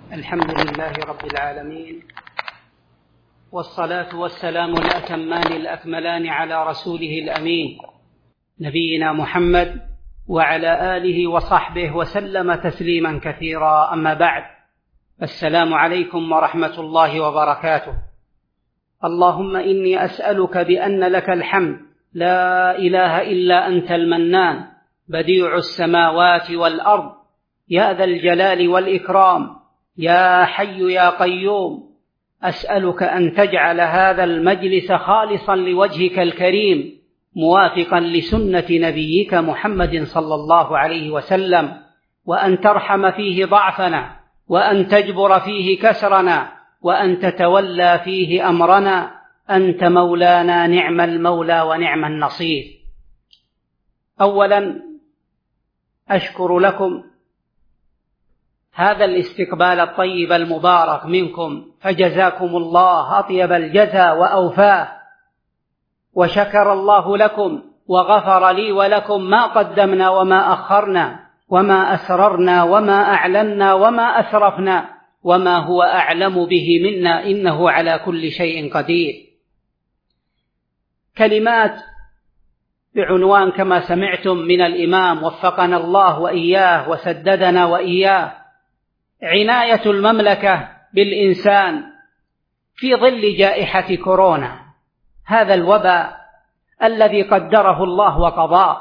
الحمد لله رب العالمين، والصلاة والسلام الأتمان الأكملان على رسوله الأمين نبينا محمد وعلى آله وصحبه وسلم تسليما كثيرا. أما بعد، السلام عليكم ورحمة الله وبركاته. اللهم إني أسألك بأن لك الحمد لا إله إلا أنت المنان بديع السماوات والأرض يا ذا الجلال والإكرام يا حي يا قيوم. أسألك أن تجعل هذا المجلس خالصا لوجهك الكريم موافقا لسنة نبيك محمد صلى الله عليه وسلم، وأن ترحم فيه ضعفنا، وأن تجبر فيه كسرنا، وأن تتولى فيه أمرنا. أنت مولانا نعم المولى ونعم النصير. أولا أشكر لكم هذا الاستقبال الطيب المبارك منكم، فجزاكم الله أطيب الجزاء وأوفاه، وشكر الله لكم وغفر لي ولكم ما قدمنا وما أخرنا وما أسررنا وما أعلنا وما أسرفنا وما هو أعلم به منا، إنه على كل شيء قدير. كلمات بعنوان كما سمعتم من الإمام وفقنا الله وإياه وسددنا وإياه: عناية المملكة بالإنسان في ظل جائحة كورونا، هذا الوباء الذي قدره الله وقضاه.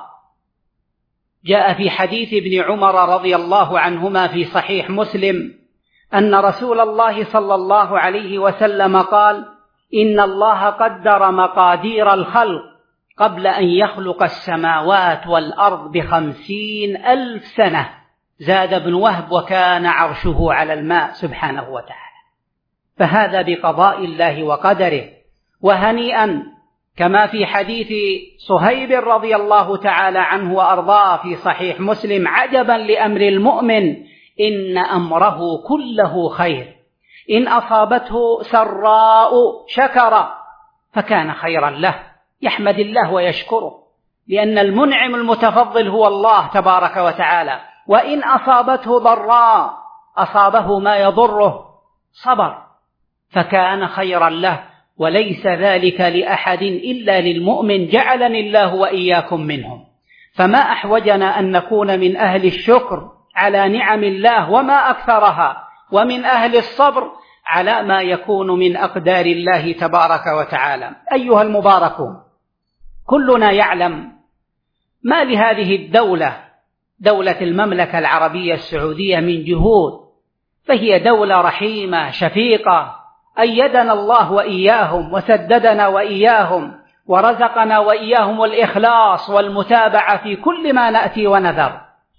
جاء في حديث ابن عمر رضي الله عنهما في صحيح مسلم أن رسول الله صلى الله عليه وسلم قال: إن الله قدر مقادير الخلق قبل أن يخلق السماوات والأرض 50,000 سنة. زاد ابن وهب: وكان عرشه على الماء سبحانه وتعالى. فهذا بقضاء الله وقدره. وهنيئا كما في حديث صهيب رضي الله تعالى عنه وأرضاه في صحيح مسلم: عجبا لأمر المؤمن إن أمره كله خير، إن أصابته سراء شكر فكان خيرا له، يحمد الله ويشكره، لأن المنعم المتفضل هو الله تبارك وتعالى. وإن أصابته ضراء أصابه ما يضره صبر فكان خيرا له، وليس ذلك لأحد إلا للمؤمن، جعلني الله وإياكم منهم. فما أحوجنا أن نكون من أهل الشكر على نعم الله وما أكثرها، ومن أهل الصبر على ما يكون من أقدار الله تبارك وتعالى. أيها المباركون، كلنا يعلم ما لهذه الدولة، دولة المملكة العربية السعودية، من جهود، فهي دولة رحيمة شفيقة، أيدنا الله وإياهم وسددنا وإياهم ورزقنا وإياهم الإخلاص والمتابعة في كل ما نأتي ونذر.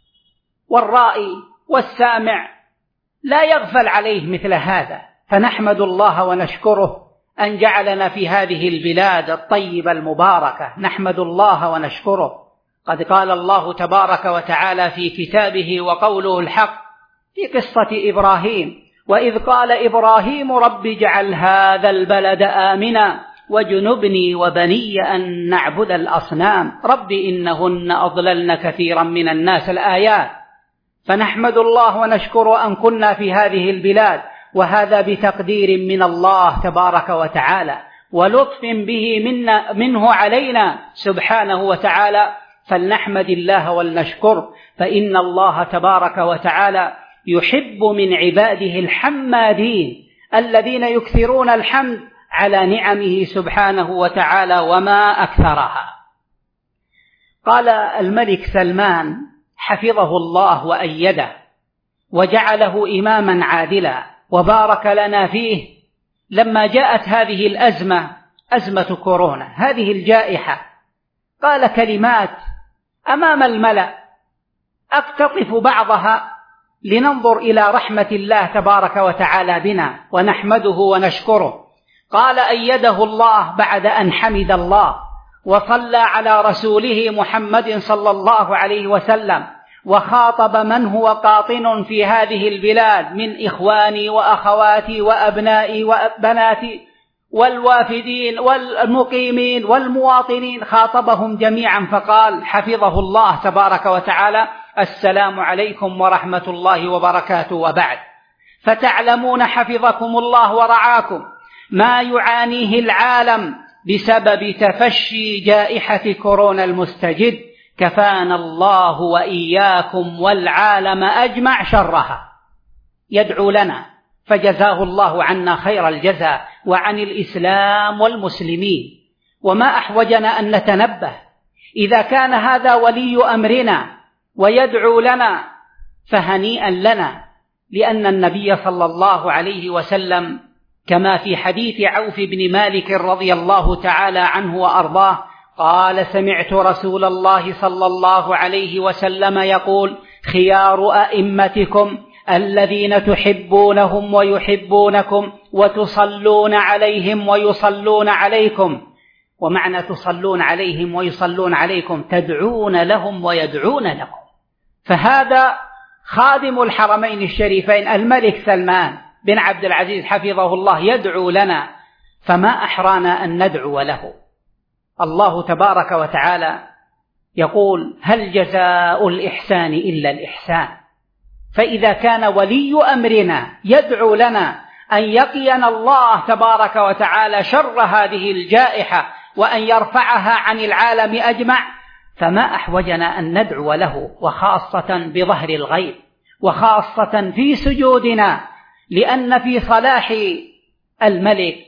والرائي والسامع لا يغفل عليه مثل هذا، فنحمد الله ونشكره أن جعلنا في هذه البلاد الطيبة المباركة. نحمد الله ونشكره. قد قال الله تبارك وتعالى في كتابه وقوله الحق في قصة إبراهيم: وإذ قال إبراهيم رب اجعل هذا البلد آمنا واجنبني وبني أن نعبد الأصنام رب إنهن أضللن كثيرا من الناس. الآيات. فنحمد الله ونشكر أن كنا في هذه البلاد، وهذا بتقدير من الله تبارك وتعالى ولطف به منه علينا سبحانه وتعالى، فلنحمد الله ولنشكر. فإن الله تبارك وتعالى يحب من عباده الحمادين الذين يكثرون الحمد على نعمه سبحانه وتعالى وما أكثرها. قال الملك سلمان حفظه الله وأيده وجعله إماما عادلا وبارك لنا فيه: لما جاءت هذه الأزمة، أزمة كورونا، هذه الجائحة، قال كلمات أمام الملأ أقتطف بعضها لننظر إلى رحمة الله تبارك وتعالى بنا ونحمده ونشكره. قال أيده الله بعد أن حمد الله وصلى على رسوله محمد صلى الله عليه وسلم، وخاطب من هو قاطن في هذه البلاد من إخواني وأخواتي وأبنائي وبناتي والوافدين والمقيمين والمواطنين، خاطبهم جميعا فقال حفظه الله تبارك وتعالى: السلام عليكم ورحمة الله وبركاته، وبعد. فتعلمون حفظكم الله ورعاكم ما يعانيه العالم بسبب تفشي جائحة كورونا المستجد، كفانا الله وإياكم والعالم أجمع شرها. يدعو لنا فجزاه الله عنا خير الجزاء وعن الإسلام والمسلمين. وما أحوجنا أن نتنبه إذا كان هذا ولي أمرنا ويدعو لنا فهنيئا لنا، لأن النبي صلى الله عليه وسلم كما في حديث عوف بن مالك رضي الله تعالى عنه وأرضاه قال: سمعت رسول الله صلى الله عليه وسلم يقول: خيار أئمتكم الذين تحبونهم ويحبونكم وتصلون عليهم ويصلون عليكم. ومعنى تصلون عليهم ويصلون عليكم تدعون لهم ويدعون لكم. فهذا خادم الحرمين الشريفين الملك سلمان بن عبد العزيز حفظه الله يدعو لنا، فما أحرانا أن ندعو له. الله تبارك وتعالى يقول: هل جزاء الإحسان إلا الإحسان؟ فإذا كان ولي أمرنا يدعو لنا أن يقينا الله تبارك وتعالى شر هذه الجائحة وأن يرفعها عن العالم أجمع، فما أحوجنا أن ندعو له، وخاصة بظهر الغيب، وخاصة في سجودنا، لأن في صلاح الملك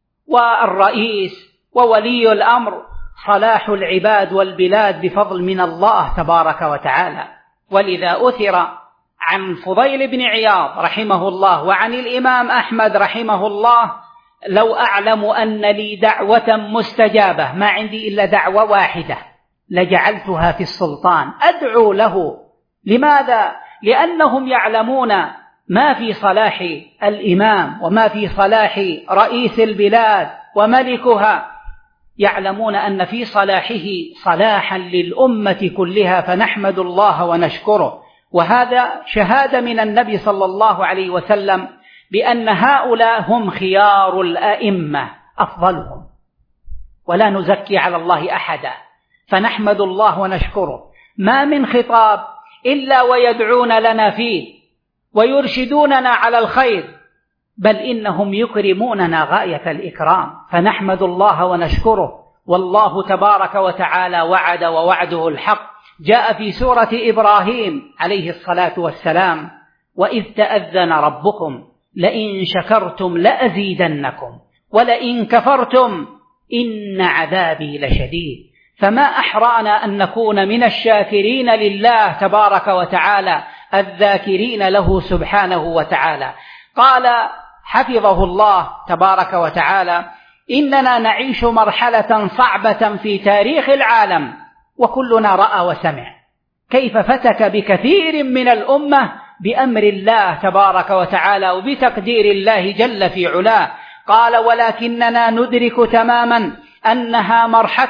والرئيس وولي الأمر صلاح العباد والبلاد بفضل من الله تبارك وتعالى. ولذا أثر عن فضيل بن عياض رحمه الله وعن الإمام أحمد رحمه الله: لو أعلم أن لي دعوة مستجابة، ما عندي إلا دعوة واحدة، لجعلتها في السلطان أدعو له. لماذا؟ لأنهم يعلمون ما في صلاح الإمام وما في صلاح رئيس البلاد وملكها، يعلمون أن في صلاحه صلاحا للأمة كلها، فنحمد الله ونشكره. وهذا شهادة من النبي صلى الله عليه وسلم بأن هؤلاء هم خيار الأئمة أفضلهم، ولا نزكي على الله أحدا، فنحمد الله ونشكره. ما من خطاب إلا ويدعون لنا فيه ويرشدوننا على الخير، بل إنهم يكرموننا غاية الإكرام، فنحمد الله ونشكره. والله تبارك وتعالى وعد ووعده الحق. جاء في سورة إبراهيم عليه الصلاة والسلام: وإذ تأذن ربكم لئن شكرتم لأزيدنكم ولئن كفرتم إن عذابي لشديد. فما أحرانا أن نكون من الشاكرين لله تبارك وتعالى الذاكرين له سبحانه وتعالى. قال حفظه الله تبارك وتعالى: إننا نعيش مرحلة صعبة في تاريخ العالم، وكلنا رأى وسمع كيف فتك بكثير من الأمة بأمر الله تبارك وتعالى وبتقدير الله جل في علاه. قال: ولكننا ندرك تماما أنها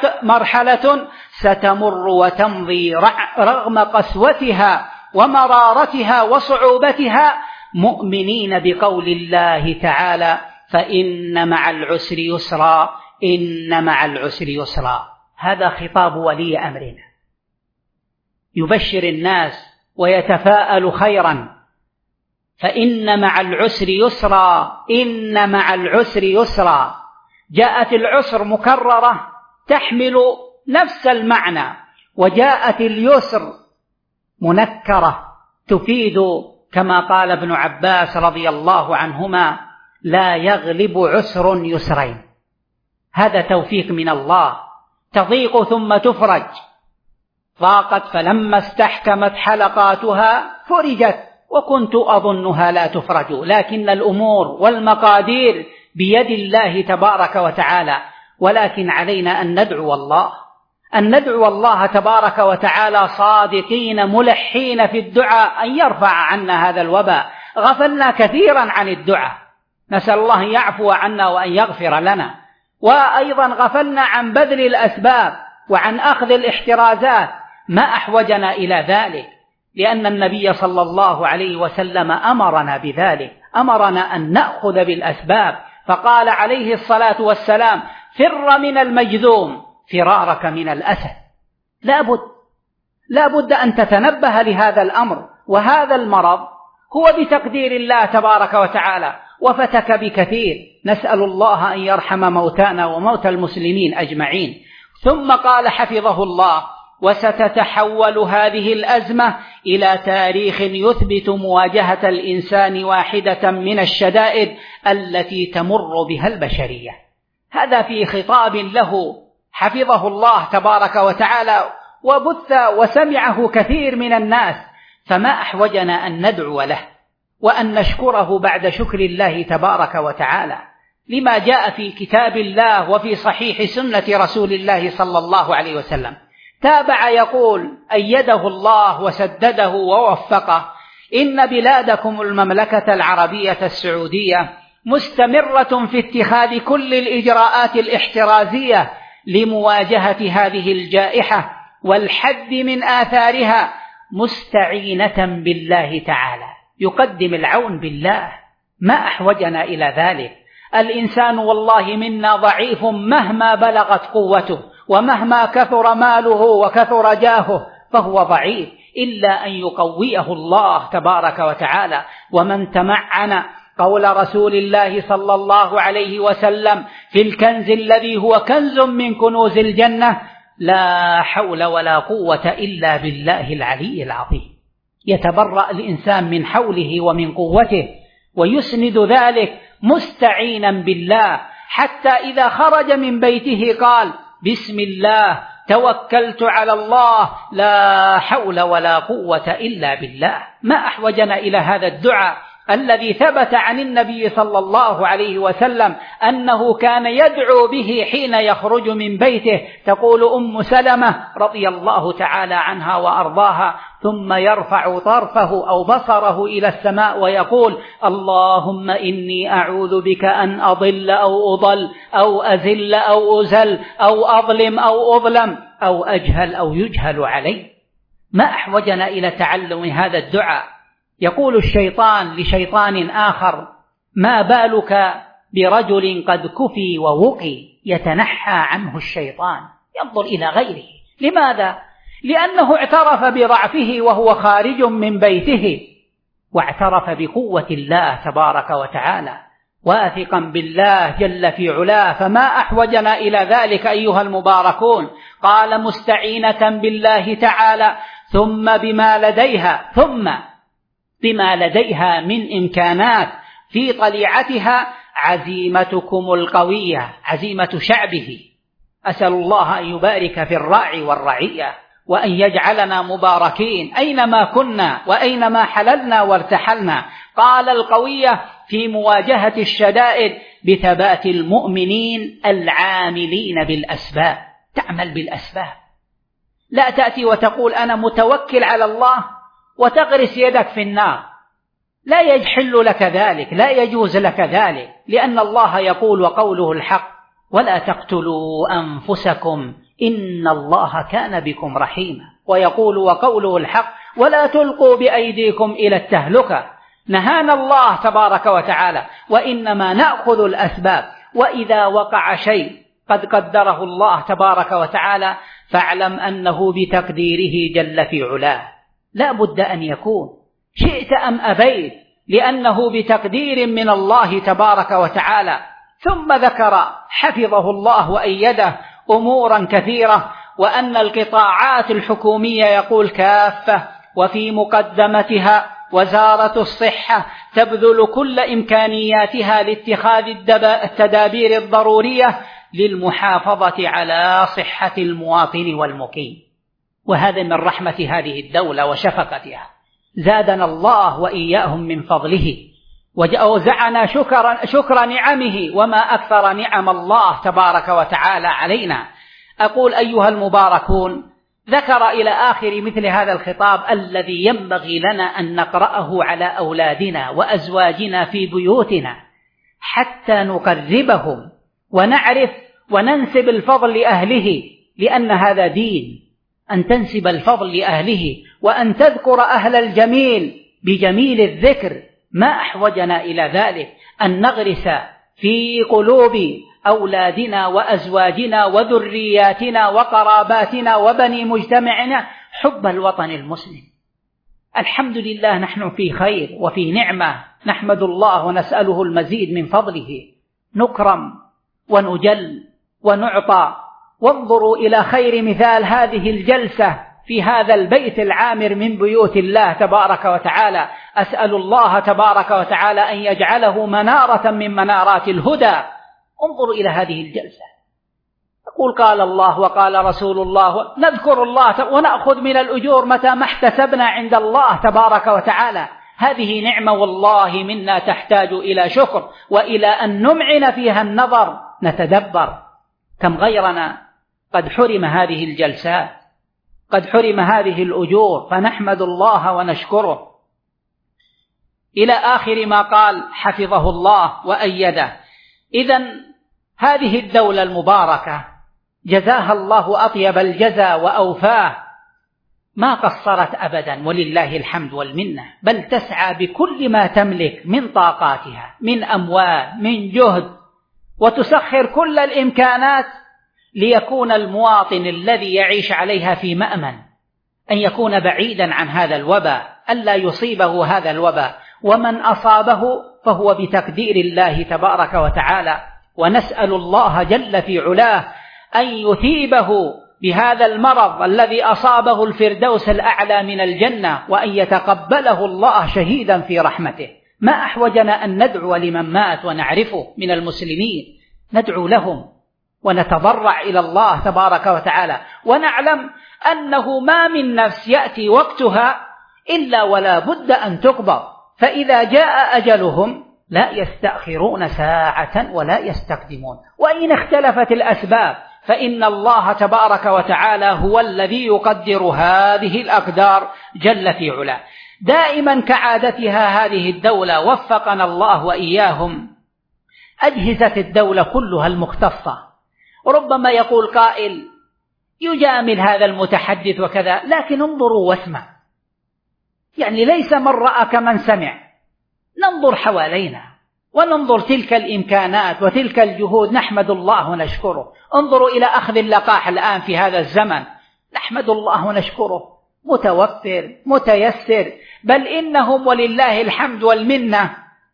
مرحلة ستمر وتمضي رغم قسوتها ومرارتها وصعوبتها، مؤمنين بقول الله تعالى: فإن مع العسر يسرا، إن مع العسر يسرا. هذا خطاب ولي أمرنا يبشر الناس ويتفاءل خيرا: فإن مع العسر يسرا، إن مع العسر يسرا. جاءت العسر مكررة تحمل نفس المعنى، وجاءت اليسر منكرة تفيد كما قال ابن عباس رضي الله عنهما: لا يغلب عسر يسرين. هذا توفيق من الله، تضيق ثم تفرج. ضاقت فلما استحكمت حلقاتها فرجت، وكنت أظنها لا تفرج. لكن الأمور والمقادير بيد الله تبارك وتعالى، ولكن علينا أن ندعو الله، أن ندعو الله تبارك وتعالى صادقين ملحين في الدعاء أن يرفع عنا هذا الوباء. غفلنا كثيرا عن الدعاء، نسأل الله أن يعفو عنا وأن يغفر لنا. وأيضا غفلنا عن بذل الأسباب وعن أخذ الاحترازات، ما أحوجنا إلى ذلك، لأن النبي صلى الله عليه وسلم أمرنا بذلك، أمرنا أن نأخذ بالأسباب. فقال عليه الصلاة والسلام: فر من المجذوم فرارك من الأسد. لا بد أن تتنبه لهذا الأمر. وهذا المرض هو بتقدير الله تبارك وتعالى، وفتك بكثير. نسأل الله أن يرحم موتانا وموتى المسلمين أجمعين. ثم قال حفظه الله: وستتحول هذه الأزمة إلى تاريخ يثبت مواجهة الإنسان واحدة من الشدائد التي تمر بها البشرية. هذا في خطاب له حفظه الله تبارك وتعالى، وبث وسمعه كثير من الناس، فما أحوجنا أن ندعو له وأن نشكره بعد شكر الله تبارك وتعالى لما جاء في كتاب الله وفي صحيح سنة رسول الله صلى الله عليه وسلم. تابع يقول: أيده الله وسدده ووفقه: إن بلادكم المملكة العربية السعودية مستمرة في اتخاذ كل الإجراءات الاحترازية لمواجهة هذه الجائحة والحد من آثارها، مستعينة بالله تعالى، يقدم العون بالله. ما أحوجنا إلى ذلك. الإنسان والله منا ضعيف مهما بلغت قوته، ومهما كثر ماله وكثر جاهه فهو ضعيف، إلا أن يقويه الله تبارك وتعالى. ومن تمعن قول رسول الله صلى الله عليه وسلم في الكنز الذي هو كنز من كنوز الجنة: لا حول ولا قوة إلا بالله العلي العظيم. يتبرأ الإنسان من حوله ومن قوته، ويسند ذلك مستعينا بالله، حتى إذا خرج من بيته قال: بسم الله توكلت على الله، لا حول ولا قوة إلا بالله. ما أحوجنا إلى هذا الدعاء الذي ثبت عن النبي صلى الله عليه وسلم أنه كان يدعو به حين يخرج من بيته. تقول أم سلمة رضي الله تعالى عنها وأرضاها: ثم يرفع طرفه أو بصره إلى السماء ويقول: اللهم إني أعوذ بك أن أضل أو أضل أو أزل أو أزل أو أظلم أو أظلم أو أجهل أو يجهل علي. ما أحوجنا إلى تعلم هذا الدعاء. يقول الشيطان لشيطان آخر: ما بالك برجل قد كفي ووقي؟ يتنحى عنه الشيطان، ينظر إلى غيره. لماذا؟ لأنه اعترف بضعفه وهو خارج من بيته، واعترف بقوة الله تبارك وتعالى، واثقا بالله جل في علاه. فما أحوجنا إلى ذلك أيها المباركون. قال: مستعينة بالله تعالى، ثم بما لديها من إمكانات في طليعتها عزيمتكم القوية، عزيمة شعبه. أسأل الله أن يبارك في الراعي والرعية، وأن يجعلنا مباركين أينما كنا وأينما حللنا وارتحلنا. قال: القوية في مواجهة الشدائد بثبات المؤمنين العاملين بالأسباب. تعمل بالأسباب، لا تأتي وتقول أنا متوكل على الله وتغرس يدك في النار. لا يحل لك ذلك، لا يجوز لك ذلك، لأن الله يقول وقوله الحق: ولا تقتلوا أنفسكم إن الله كان بكم رحيما. ويقول وقوله الحق: ولا تلقوا بأيديكم إلى التهلكة. نهانا الله تبارك وتعالى، وإنما نأخذ الأسباب. وإذا وقع شيء قد قدره الله تبارك وتعالى فاعلم أنه بتقديره جل في علاه، لا بد أن يكون، شئت أم أبيت، لأنه بتقدير من الله تبارك وتعالى. ثم ذكر حفظه الله وأيده أمورا كثيرة، وأن القطاعات الحكومية يقول كافة، وفي مقدمتها وزارة الصحة تبذل كل إمكانياتها لاتخاذ التدابير الضرورية للمحافظة على صحة المواطن والمقيم. وهذا من رحمة هذه الدولة وشفقتها. زادنا الله وإياهم من فضله، وأوزعنا شكر نعمه، وما أكثر نعم الله تبارك وتعالى علينا. أقول أيها المباركون، ذكر إلى آخر مثل هذا الخطاب الذي ينبغي لنا أن نقرأه على أولادنا وأزواجنا في بيوتنا حتى نقربهم ونعرف وننسب الفضل لأهله، لأن هذا دين، أن تنسب الفضل لأهله، وأن تذكر أهل الجميل بجميل الذكر. ما أحوجنا إلى ذلك، أن نغرس في قلوب أولادنا وأزواجنا وذرياتنا وقراباتنا وبني مجتمعنا حب الوطن المسلم. الحمد لله نحن في خير وفي نعمة، نحمد الله ونسأله المزيد من فضله، نكرم ونجل ونعطى. وانظروا إلى خير مثال هذه الجلسة في هذا البيت العامر من بيوت الله تبارك وتعالى. أسأل الله تبارك وتعالى أن يجعله منارة من منارات الهدى. انظروا إلى هذه الجلسة، يقول قال الله وقال رسول الله، نذكر الله ونأخذ من الأجور متى ما احتسبنا عند الله تبارك وتعالى. هذه نعمة والله منا تحتاج إلى شكر وإلى أن نمعن فيها النظر، نتدبر. كم غيرنا قد حرم هذه الجلسات، قد حرم هذه الأجور، فنحمد الله ونشكره. إلى آخر ما قال حفظه الله وأيده. إذن هذه الدولة المباركة جزاها الله أطيب الجزاء وأوفاه، ما قصرت أبدا ولله الحمد والمنة، بل تسعى بكل ما تملك من طاقاتها من أموال من جهد، وتسخر كل الإمكانات ليكون المواطن الذي يعيش عليها في مأمن، أن يكون بعيدا عن هذا الوباء، ألا يصيبه هذا الوباء، ومن أصابه فهو بتقدير الله تبارك وتعالى. ونسأل الله جل في علاه أن يثيبه بهذا المرض الذي أصابه الفردوس الأعلى من الجنة، وأن يتقبله الله شهيدا في رحمته. ما أحوجنا أن ندعو لمن مات ونعرفه من المسلمين، ندعو لهم ونتضرع إلى الله تبارك وتعالى، ونعلم أنه ما من نفس يأتي وقتها إلا ولا بد أن تقبض، فإذا جاء أجلهم لا يستأخرون ساعة ولا يستقدمون. وإن اختلفت الأسباب فإن الله تبارك وتعالى هو الذي يقدر هذه الأقدار جل في علاه. دائما كعادتها هذه الدولة وفقنا الله وإياهم أجهزة الدولة كلها المختصة. ربما يقول قائل يجامل هذا المتحدث وكذا، لكن انظروا واسمع، يعني ليس من رأى كمن سمع. ننظر حوالينا وننظر تلك الإمكانات وتلك الجهود، نحمد الله ونشكره. انظروا إلى أخذ اللقاح الآن في هذا الزمن، نحمد الله ونشكره، متوفر متيسر، بل إنهم ولله الحمد والمنة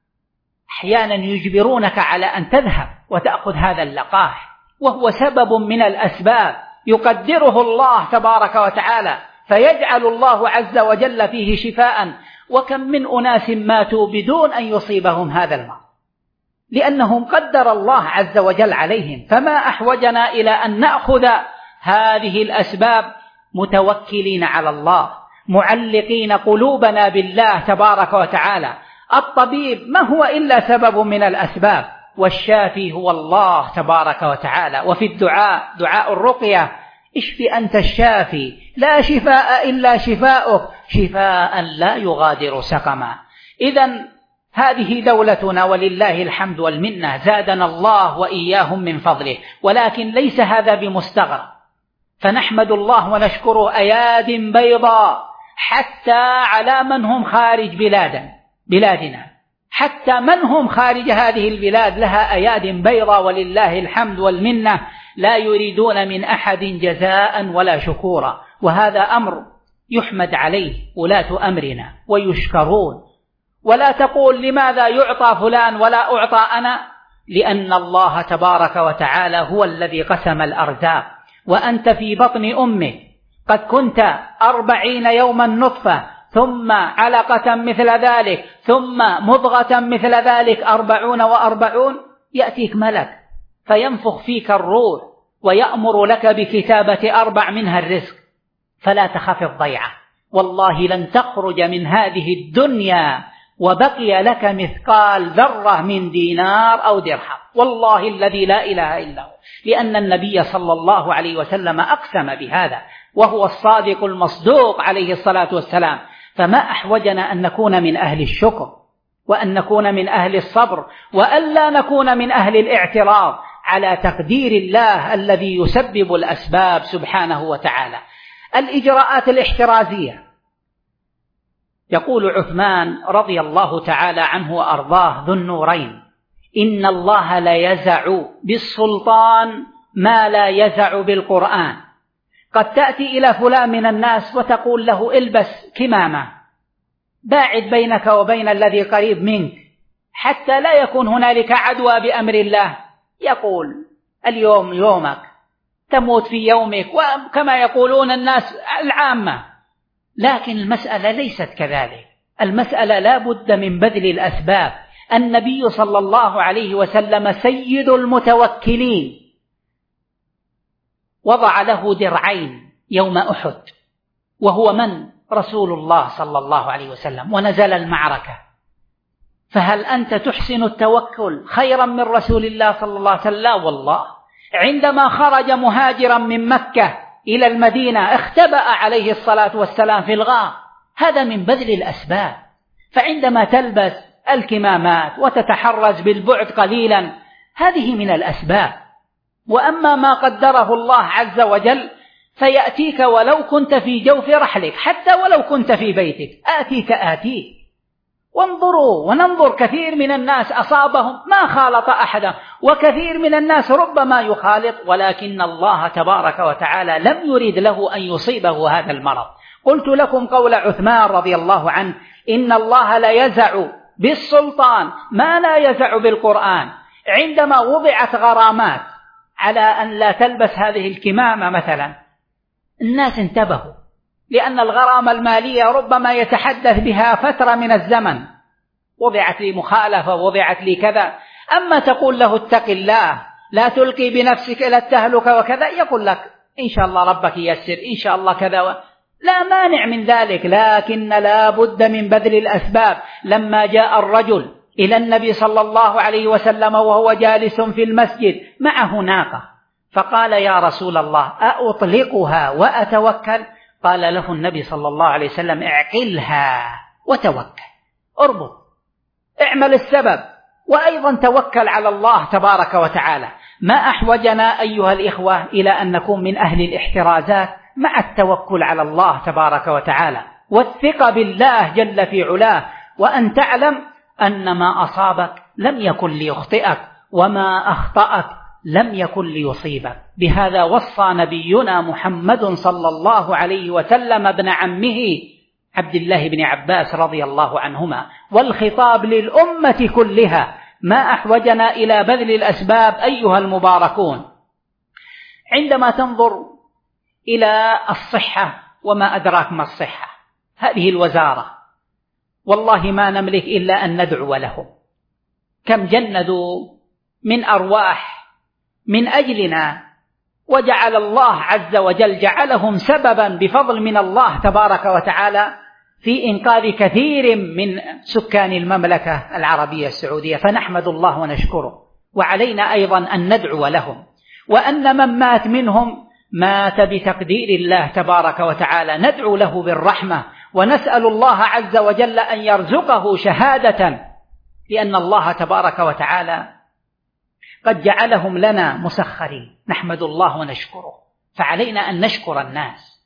أحيانا يجبرونك على أن تذهب وتأخذ هذا اللقاح، وهو سبب من الأسباب يقدره الله تبارك وتعالى، فيجعل الله عز وجل فيه شفاء. وكم من أناس ماتوا بدون أن يصيبهم هذا المرض، لأنهم قدر الله عز وجل عليهم. فما أحوجنا إلى أن نأخذ هذه الأسباب متوكلين على الله، معلقين قلوبنا بالله تبارك وتعالى. الطبيب ما هو إلا سبب من الأسباب، والشافي هو الله تبارك وتعالى. وفي الدعاء، دعاء الرقية، اشف أنت الشافي لا شفاء إلا شفاؤك شفاء لا يغادر سقما. إذن هذه دولتنا ولله الحمد والمنة، زادنا الله وإياهم من فضله، ولكن ليس هذا بمستغرب، فنحمد الله ونشكره أياد بيضاء حتى على من هم خارج بلادنا، حتى من هم خارج هذه البلاد لها أياد بيضاء ولله الحمد والمنة، لا يريدون من أحد جزاء ولا شكورا. وهذا أمر يحمد عليه ولاة أمرنا ويشكرون. ولا تقول لماذا يعطى فلان ولا أعطى أنا، لأن الله تبارك وتعالى هو الذي قسم الأرزاق. وأنت في بطن أمك قد كنت 40 يوما نطفة، ثم علقة مثل ذلك، ثم مضغة مثل ذلك، 40 و40، يأتيك ملك فينفخ فيك الروح ويأمر لك بكتابة 4 منها الرزق. فلا تخف الضيعة، والله لن تخرج من هذه الدنيا وبقي لك مثقال ذرة من دينار أو درهم، والله الذي لا إله إلا هو، لأن النبي صلى الله عليه وسلم أقسم بهذا، وهو الصادق المصدوق عليه الصلاة والسلام. فما أحوجنا أن نكون من أهل الشكر، وأن نكون من أهل الصبر، وألا نكون من أهل الاعتراض على تقدير الله الذي يسبب الأسباب سبحانه وتعالى. الإجراءات الاحترازية، يقول عثمان رضي الله تعالى عنه وأرضاه ذو النورين: إن الله لا يزع بالسلطان ما لا يزع بالقرآن. قد تأتي إلى فلان من الناس وتقول له البس كمامة، باعد بينك وبين الذي قريب منك حتى لا يكون هنالك عدوى بأمر الله. يقول اليوم يومك، تموت في يومك، وكما يقولون الناس العامة. لكن المسألة ليست كذلك، المسألة لا بد من بذل الأسباب. النبي صلى الله عليه وسلم سيد المتوكلين، وضع له درعين يوم أحد، وهو من؟ رسول الله صلى الله عليه وسلم، ونزل المعركة. فهل أنت تحسن التوكل خيرا من رسول الله صلى الله عليه وسلم؟ لا والله. عندما خرج مهاجرا من مكة إلى المدينة اختبأ عليه الصلاة والسلام في الغار، هذا من بذل الأسباب. فعندما تلبس الكمامات وتتحرز بالبعد قليلا، هذه من الأسباب. وأما ما قدره الله عز وجل فيأتيك ولو كنت في جوف رحلك، حتى ولو كنت في بيتك آتيك. وانظروا وننظر، كثير من الناس أصابهم ما خالط أحدا، وكثير من الناس ربما يخالط، ولكن الله تبارك وتعالى لم يرد له أن يصيبه هذا المرض. قلت لكم قول عثمان رضي الله عنه: إن الله لا يزع بالسلطان ما لا يزع بالقرآن. عندما وضعت غرامات على أن لا تلبس هذه الكمامة مثلا، الناس انتبهوا، لأن الغرامة المالية ربما يتحدث بها فترة من الزمن، وضعت لي مخالفة، وضعت لي كذا. أما تقول له اتق الله، لا تلقي بنفسك إلى التهلكة وكذا، يقول لك إن شاء الله ربك ييسر، إن شاء الله كذا، لا مانع من ذلك. لكن لا بد من بذل الأسباب. لما جاء الرجل إلى النبي صلى الله عليه وسلم وهو جالس في المسجد معه ناقة، فقال: يا رسول الله، أطلقها وأتوكل؟ قال له النبي صلى الله عليه وسلم: اعقلها وتوكل، اربط، اعمل السبب، وأيضا توكل على الله تبارك وتعالى. ما أحوجنا أيها الإخوة إلى أن نكون من أهل الاحترازات مع التوكل على الله تبارك وتعالى، والثقة بالله جل في علاه، وأن تعلم أن ما أصابك لم يكن ليخطئك، وما أخطأك لم يكن ليصيبك. بهذا وصى نبينا محمد صلى الله عليه وسلم ابن عمه عبد الله بن عباس رضي الله عنهما، والخطاب للأمة كلها. ما أحوجنا إلى بذل الأسباب أيها المباركون. عندما تنظر إلى الصحة، وما أدراك ما الصحة، هذه الوزارة والله ما نملك إلا أن ندعو لهم. كم جندوا من أرواح من أجلنا، وجعل الله عز وجل جعلهم سببا بفضل من الله تبارك وتعالى في إنقاذ كثير من سكان المملكة العربية السعودية، فنحمد الله ونشكره. وعلينا أيضا أن ندعو لهم، وأن من مات منهم مات بتقدير الله تبارك وتعالى، ندعو له بالرحمة، ونسأل الله عز وجل أن يرزقه شهادة، لأن الله تبارك وتعالى قد جعلهم لنا مسخرين، نحمد الله ونشكره. فعلينا أن نشكر الناس.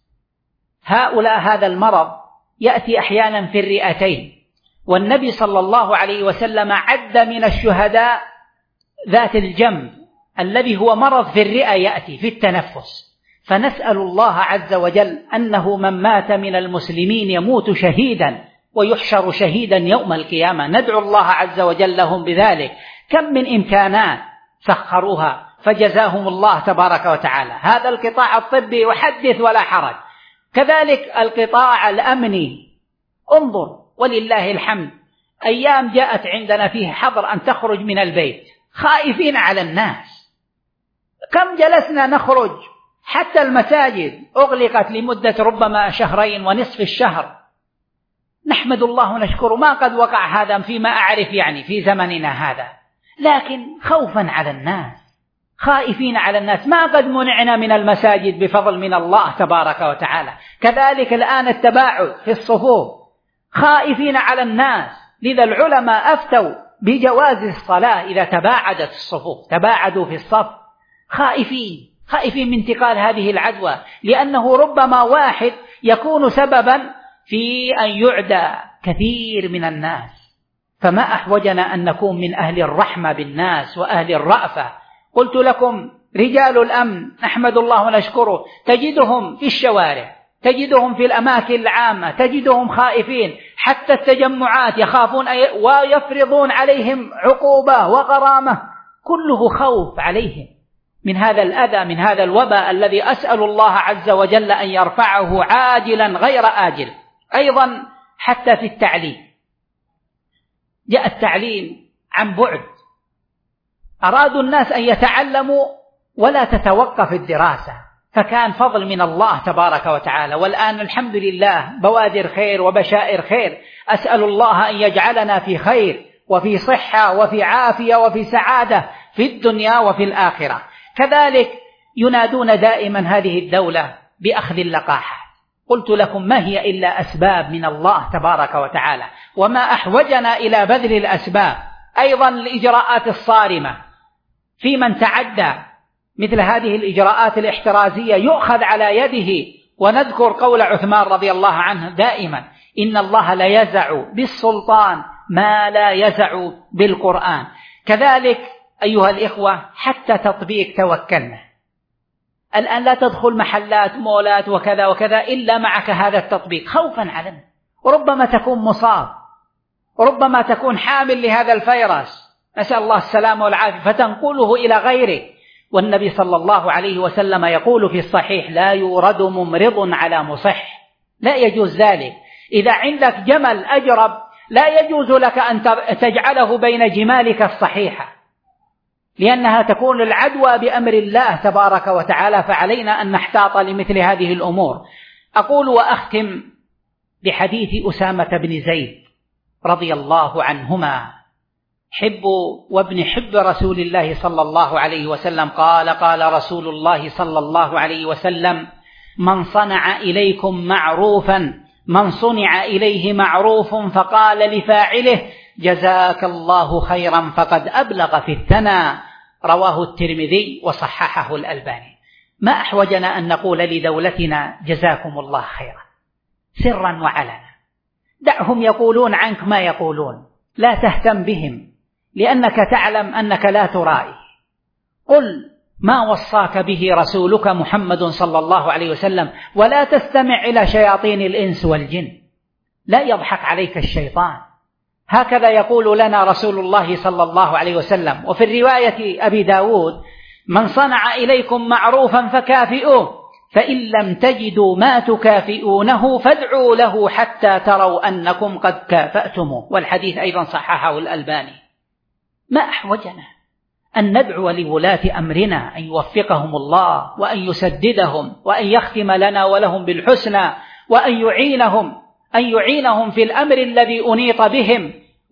هؤلاء هذا المرض يأتي أحيانا في الرئتين، والنبي صلى الله عليه وسلم عد من الشهداء ذات الجنب الذي هو مرض في الرئة يأتي في التنفس. فنسأل الله عز وجل أنه من مات من المسلمين يموت شهيدا ويحشر شهيدا يوم القيامة، ندعو الله عز وجل لهم بذلك. كم من إمكانات سخروها فجزاهم الله تبارك وتعالى. هذا القطاع الطبي وحدث ولا حرج، كذلك القطاع الأمني. انظر ولله الحمد، أيام جاءت عندنا فيه حظر أن تخرج من البيت، خائفين على الناس. كم جلسنا نخرج، حتى المساجد أغلقت لمدة ربما شهرين ونصف الشهر. نحمد الله ونشكره. ما قد وقع هذا فيما أعرف يعني في زمننا هذا، لكن خوفا على الناس، خائفين على الناس. ما قد منعنا من المساجد بفضل من الله تبارك وتعالى. كذلك الآن التباعد في الصفوف، خائفين على الناس. لذا العلماء أفتوا بجواز الصلاة إذا تباعدت الصفوف، تباعدوا في الصف، خائفين من انتقال هذه العدوى، لأنه ربما واحد يكون سببا في أن يعدى كثير من الناس. فما أحوجنا أن نكون من أهل الرحمة بالناس وأهل الرأفة. قلت لكم رجال الأمن نحمد الله ونشكره، تجدهم في الشوارع، تجدهم في الأماكن العامة، تجدهم خائفين. حتى التجمعات يخافون ويفرضون عليهم عقوبة وغرامة، كله خوف عليهم من هذا الأذى، من هذا الوباء الذي أسأل الله عز وجل أن يرفعه عاجلا غير آجل. أيضا حتى في التعليم، جاء التعليم عن بعد، أرادوا الناس أن يتعلموا ولا تتوقف الدراسة، فكان فضل من الله تبارك وتعالى. والآن الحمد لله بوادر خير وبشائر خير، أسأل الله أن يجعلنا في خير وفي صحة وفي عافية وفي سعادة في الدنيا وفي الآخرة. كذلك ينادون دائما هذه الدولة بأخذ اللقاحات. قلت لكم ما هي إلا أسباب من الله تبارك وتعالى، وما أحوجنا إلى بذل الأسباب. أيضا الإجراءات الصارمة في من تعدى مثل هذه الإجراءات الاحترازية يؤخذ على يده. ونذكر قول عثمان رضي الله عنه دائما: إن الله لا يزع بالسلطان ما لا يزع بالقرآن. كذلك أيها الإخوة حتى تطبيق توكلنا، الآن لا تدخل محلات مولات وكذا وكذا إلا معك هذا التطبيق خوفا علينا، وربما تكون مصاب، وربما تكون حامل لهذا الفيروس، نسأل الله السلامة والعافية، فتنقله إلى غيره. والنبي صلى الله عليه وسلم يقول في الصحيح: لا يورد ممرض على مصح. لا يجوز ذلك. إذا عندك جمل أجرب لا يجوز لك أن تجعله بين جمالك الصحيحة، لأنها تكون العدوى بأمر الله تبارك وتعالى، فعلينا أن نحتاط لمثل هذه الأمور. أقول وأختم بحديث أسامة بن زيد رضي الله عنهما، حب وابن حب رسول الله صلى الله عليه وسلم، قال: قال رسول الله صلى الله عليه وسلم: من صنع إليه معروف فقال لفاعله: جزاك الله خيرا، فقد أبلغ في الثناء. رواه الترمذي وصححه الألباني. ما أحوجنا أن نقول لدولتنا جزاكم الله خيرا سرا وعلنا. دعهم يقولون عنك ما يقولون، لا تهتم بهم، لأنك تعلم أنك لا ترائي. قل ما وصاك به رسولك محمد صلى الله عليه وسلم، ولا تستمع إلى شياطين الإنس والجن، لا يضحك عليك الشيطان. هكذا يقول لنا رسول الله صلى الله عليه وسلم. وفي الرواية أبي داود: من صنع إليكم معروفا فكافئوه، فإن لم تجدوا ما تكافئونه فادعوا له حتى تروا أنكم قد كافأتموه. والحديث أيضا صححه الألباني. ما أحوجنا أن ندعو لولاة أمرنا أن يوفقهم الله وأن يسددهم وأن يختم لنا ولهم بالحسنى، وأن يعينهم في الأمر الذي أنيط بهم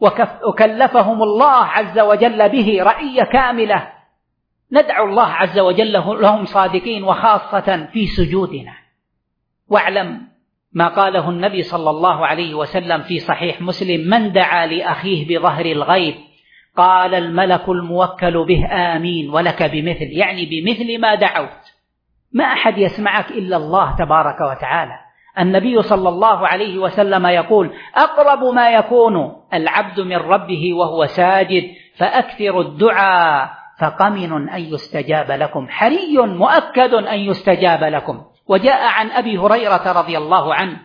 وكلفهم الله عز وجل به رعية كاملة. ندعو الله عز وجل لهم صادقين، وخاصة في سجودنا. واعلم ما قاله النبي صلى الله عليه وسلم في صحيح مسلم: من دعا لأخيه بظهر الغيب قال الملك الموكل به آمين ولك بمثل، يعني بمثل ما دعوت. ما أحد يسمعك إلا الله تبارك وتعالى. النبي صلى الله عليه وسلم يقول: أقرب ما يكون العبد من ربه وهو ساجد فأكثر الدعاء فقمن أن يستجاب لكم، حري مؤكد أن يستجاب لكم. وجاء عن أبي هريرة رضي الله عنه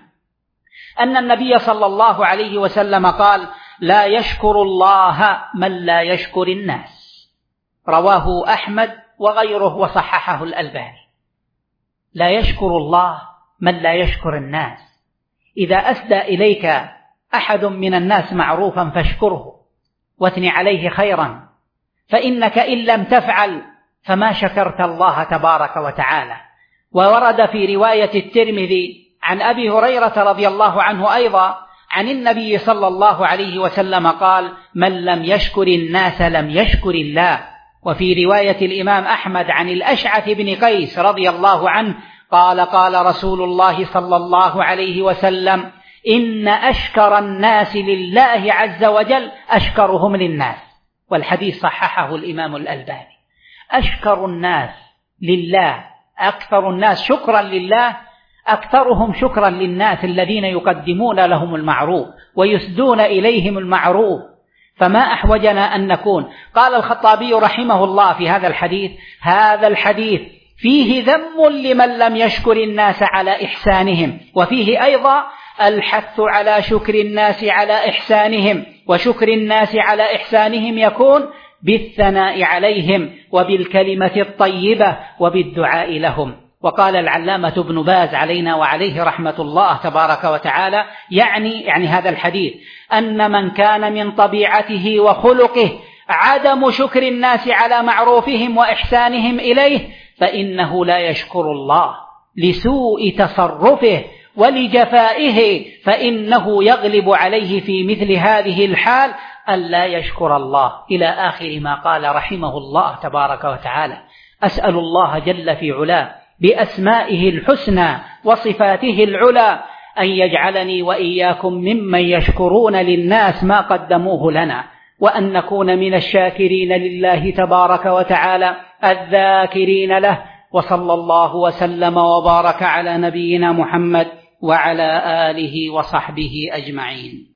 أن النبي صلى الله عليه وسلم قال: لا يشكر الله من لا يشكر الناس. رواه أحمد وغيره وصححه الألباني. لا يشكر الله من لا يشكر الناس. إذا أسدى إليك أحد من الناس معروفا فاشكره واثني عليه خيرا، فإنك إن لم تفعل فما شكرت الله تبارك وتعالى. وورد في رواية الترمذي عن أبي هريرة رضي الله عنه أيضا عن النبي صلى الله عليه وسلم قال: من لم يشكر الناس لم يشكر الله. وفي رواية الإمام أحمد عن الأشعث بن قيس رضي الله عنه قال: قال رسول الله صلى الله عليه وسلم: إن أشكر الناس لله عز وجل أشكرهم للناس. والحديث صححه الإمام الألباني. أشكر الناس لله، أكثر الناس شكرا لله أكثرهم شكرا للناس الذين يقدمون لهم المعروف ويسدون إليهم المعروف. فما أحوجنا أن نكون. قال الخطابي رحمه الله في هذا الحديث: هذا الحديث فيه ذم لمن لم يشكر الناس على إحسانهم، وفيه أيضا الحث على شكر الناس على إحسانهم، وشكر الناس على إحسانهم يكون بالثناء عليهم وبالكلمة الطيبة وبالدعاء لهم. وقال العلامة ابن باز علينا وعليه رحمة الله تبارك وتعالى يعني هذا الحديث أن من كان من طبيعته وخلقه عدم شكر الناس على معروفهم وإحسانهم إليه فإنه لا يشكر الله لسوء تصرفه ولجفائه، فإنه يغلب عليه في مثل هذه الحال أن لا يشكر الله، إلى آخر ما قال رحمه الله تبارك وتعالى. أسأل الله جل في علاه بأسمائه الحسنى وصفاته العلى أن يجعلني وإياكم ممن يشكرون للناس ما قدموه لنا، وأن نكون من الشاكرين لله تبارك وتعالى الذاكرين له. وصلى الله وسلم وبارك على نبينا محمد وعلى آله وصحبه أجمعين.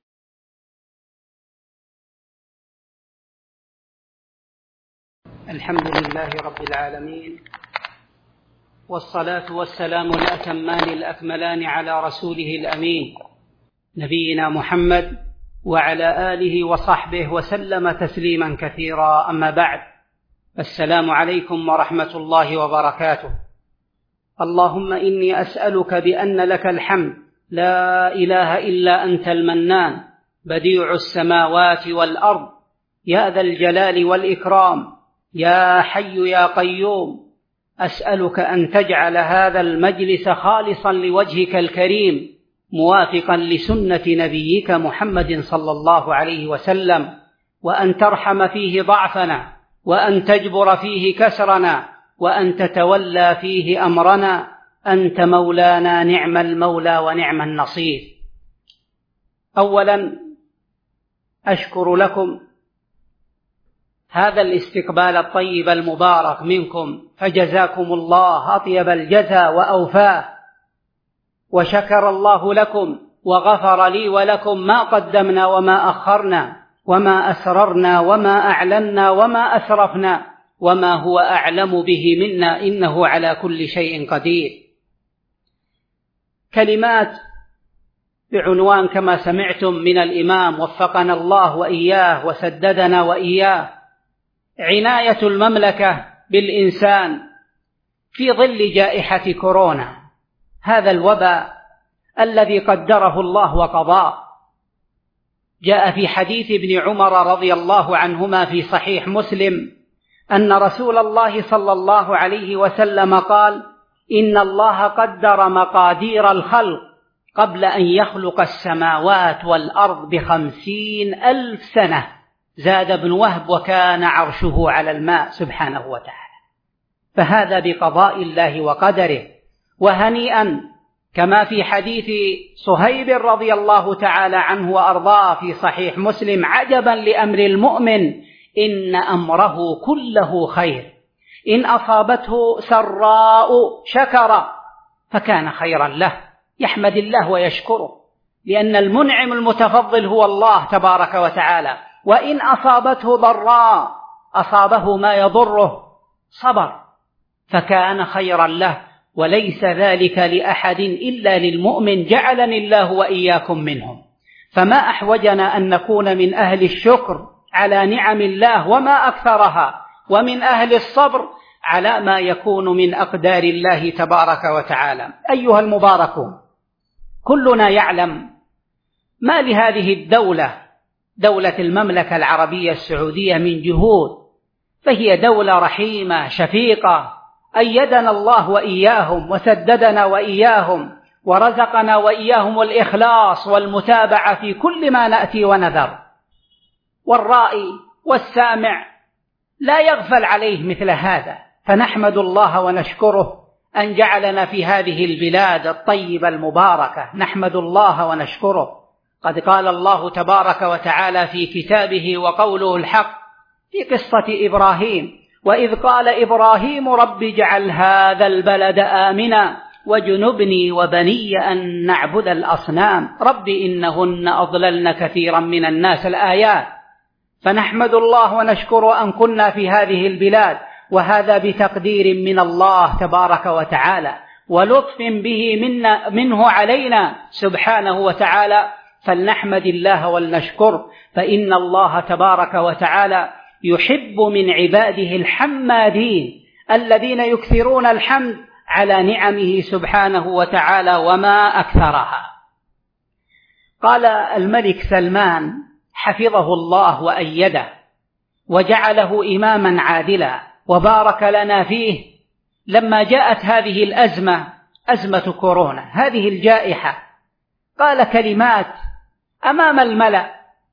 الحمد لله رب العالمين، والصلاة والسلام الأتمان الأكملان على رسوله الأمين نبينا محمد وعلى آله وصحبه وسلم تسليما كثيرا. أما بعد، السلام عليكم ورحمة الله وبركاته. اللهم إني أسألك بأن لك الحمد لا إله إلا أنت المنان بديع السماوات والأرض يا ذا الجلال والإكرام يا حي يا قيوم. أسألك أن تجعل هذا المجلس خالصا لوجهك الكريم موافقا لسنة نبيك محمد صلى الله عليه وسلم، وأن ترحم فيه ضعفنا، وأن تجبر فيه كسرنا، وأن تتولى فيه أمرنا. أنت مولانا نعم المولى ونعم النصير. أولا أشكر لكم هذا الاستقبال الطيب المبارك منكم، فجزاكم الله أطيب الجزاء وأوفاه، وشكر الله لكم وغفر لي ولكم ما قدمنا وما أخرنا وما أسررنا وما أعلنا وما أسرفنا وما هو أعلم به منا، إنه على كل شيء قدير. كلمات بعنوان كما سمعتم من الإمام وفقنا الله وإياه وسددنا وإياه: عناية المملكة بالإنسان في ظل جائحة كورونا، هذا الوباء الذي قدره الله وقضاه. جاء في حديث ابن عمر رضي الله عنهما في صحيح مسلم أن رسول الله صلى الله عليه وسلم قال: إن الله قدر مقادير الخلق قبل أن يخلق السماوات والأرض ب50,000 سنة. زاد ابن وهب: وكان عرشه على الماء سبحانه وتعالى. فهذا بقضاء الله وقدره. وهنيئا كما في حديث صهيب رضي الله تعالى عنه وأرضاه في صحيح مسلم: عجبا لأمر المؤمن إن أمره كله خير، إن أصابته سراء شكر فكان خيرا له، يحمد الله ويشكره، لأن المنعم المتفضل هو الله تبارك وتعالى. وإن أصابته ضراء أصابه ما يضره صبر فكان خيرا له، وليس ذلك لأحد إلا للمؤمن، جعلني الله وإياكم منهم. فما أحوجنا أن نكون من أهل الشكر على نعم الله وما أكثرها، ومن أهل الصبر على ما يكون من أقدار الله تبارك وتعالى. أيها المباركون، كلنا يعلم ما لهذه الدولة، دولة المملكة العربية السعودية، من جهود، فهي دولة رحيمة شفيقة، أيدنا الله وإياهم وسددنا وإياهم ورزقنا وإياهم الإخلاص والمتابعة في كل ما نأتي ونذر. والرائي والسامع لا يغفل عليه مثل هذا، فنحمد الله ونشكره أن جعلنا في هذه البلاد الطيبة المباركة. نحمد الله ونشكره. قد قال الله تبارك وتعالى في كتابه وقوله الحق في قصة إبراهيم: وإذ قال إبراهيم رب اجعل هذا البلد آمنا واجنبني وبني أن نعبد الأصنام رب إنهن أضللن كثيرا من الناس. الآيات. فنحمد الله ونشكر أن كنا في هذه البلاد، وهذا بتقدير من الله تبارك وتعالى، ولطف به منه علينا سبحانه وتعالى، فلنحمد الله ولنشكر، فإن الله تبارك وتعالى يحب من عباده الحمادين الذين يكثرون الحمد على نعمه سبحانه وتعالى وما أكثرها. قال الملك سلمان حفظه الله وأيده وجعله إماما عادلا وبارك لنا فيه، لما جاءت هذه الأزمة، أزمة كورونا، هذه الجائحة، قال كلمات أمام الملأ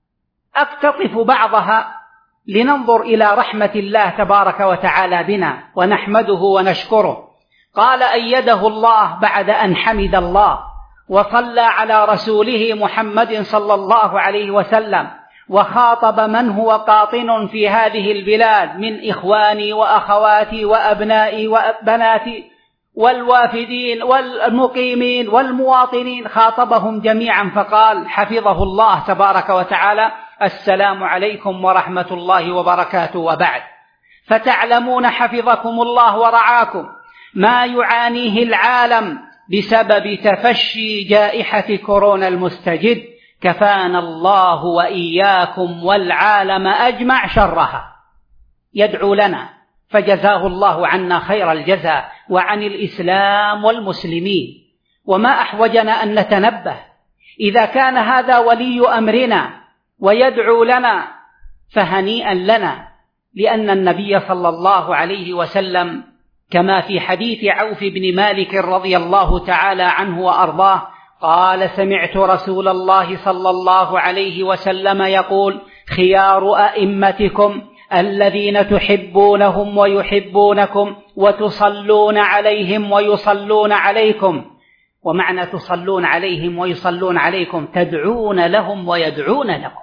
أقتطف بعضها لننظر إلى رحمة الله تبارك وتعالى بنا ونحمده ونشكره. قال أيده الله بعد أن حمد الله وصلى على رسوله محمد صلى الله عليه وسلم، وخاطب من هو قاطن في هذه البلاد من إخواني وأخواتي وأبنائي وبناتي والوافدين والمقيمين والمواطنين، خاطبهم جميعا فقال حفظه الله تبارك وتعالى: السلام عليكم ورحمة الله وبركاته، وبعد. فتعلمون حفظكم الله ورعاكم ما يعانيه العالم بسبب تفشي جائحة كورونا المستجد، كفانا الله وإياكم والعالم أجمع شرها. يدعو لنا فجزاه الله عنا خير الجزاء وعن الإسلام والمسلمين. وما أحوجنا أن نتنبه إذا كان هذا ولي أمرنا ويدعو لنا فهنيئا لنا، لأن النبي صلى الله عليه وسلم كما في حديث عوف بن مالك رضي الله تعالى عنه وأرضاه قال: سمعت رسول الله صلى الله عليه وسلم يقول: خيار أئمتكم الذين تحبونهم ويحبونكم وتصلون عليهم ويصلون عليكم. ومعنى تصلون عليهم ويصلون عليكم تدعون لهم ويدعون لكم.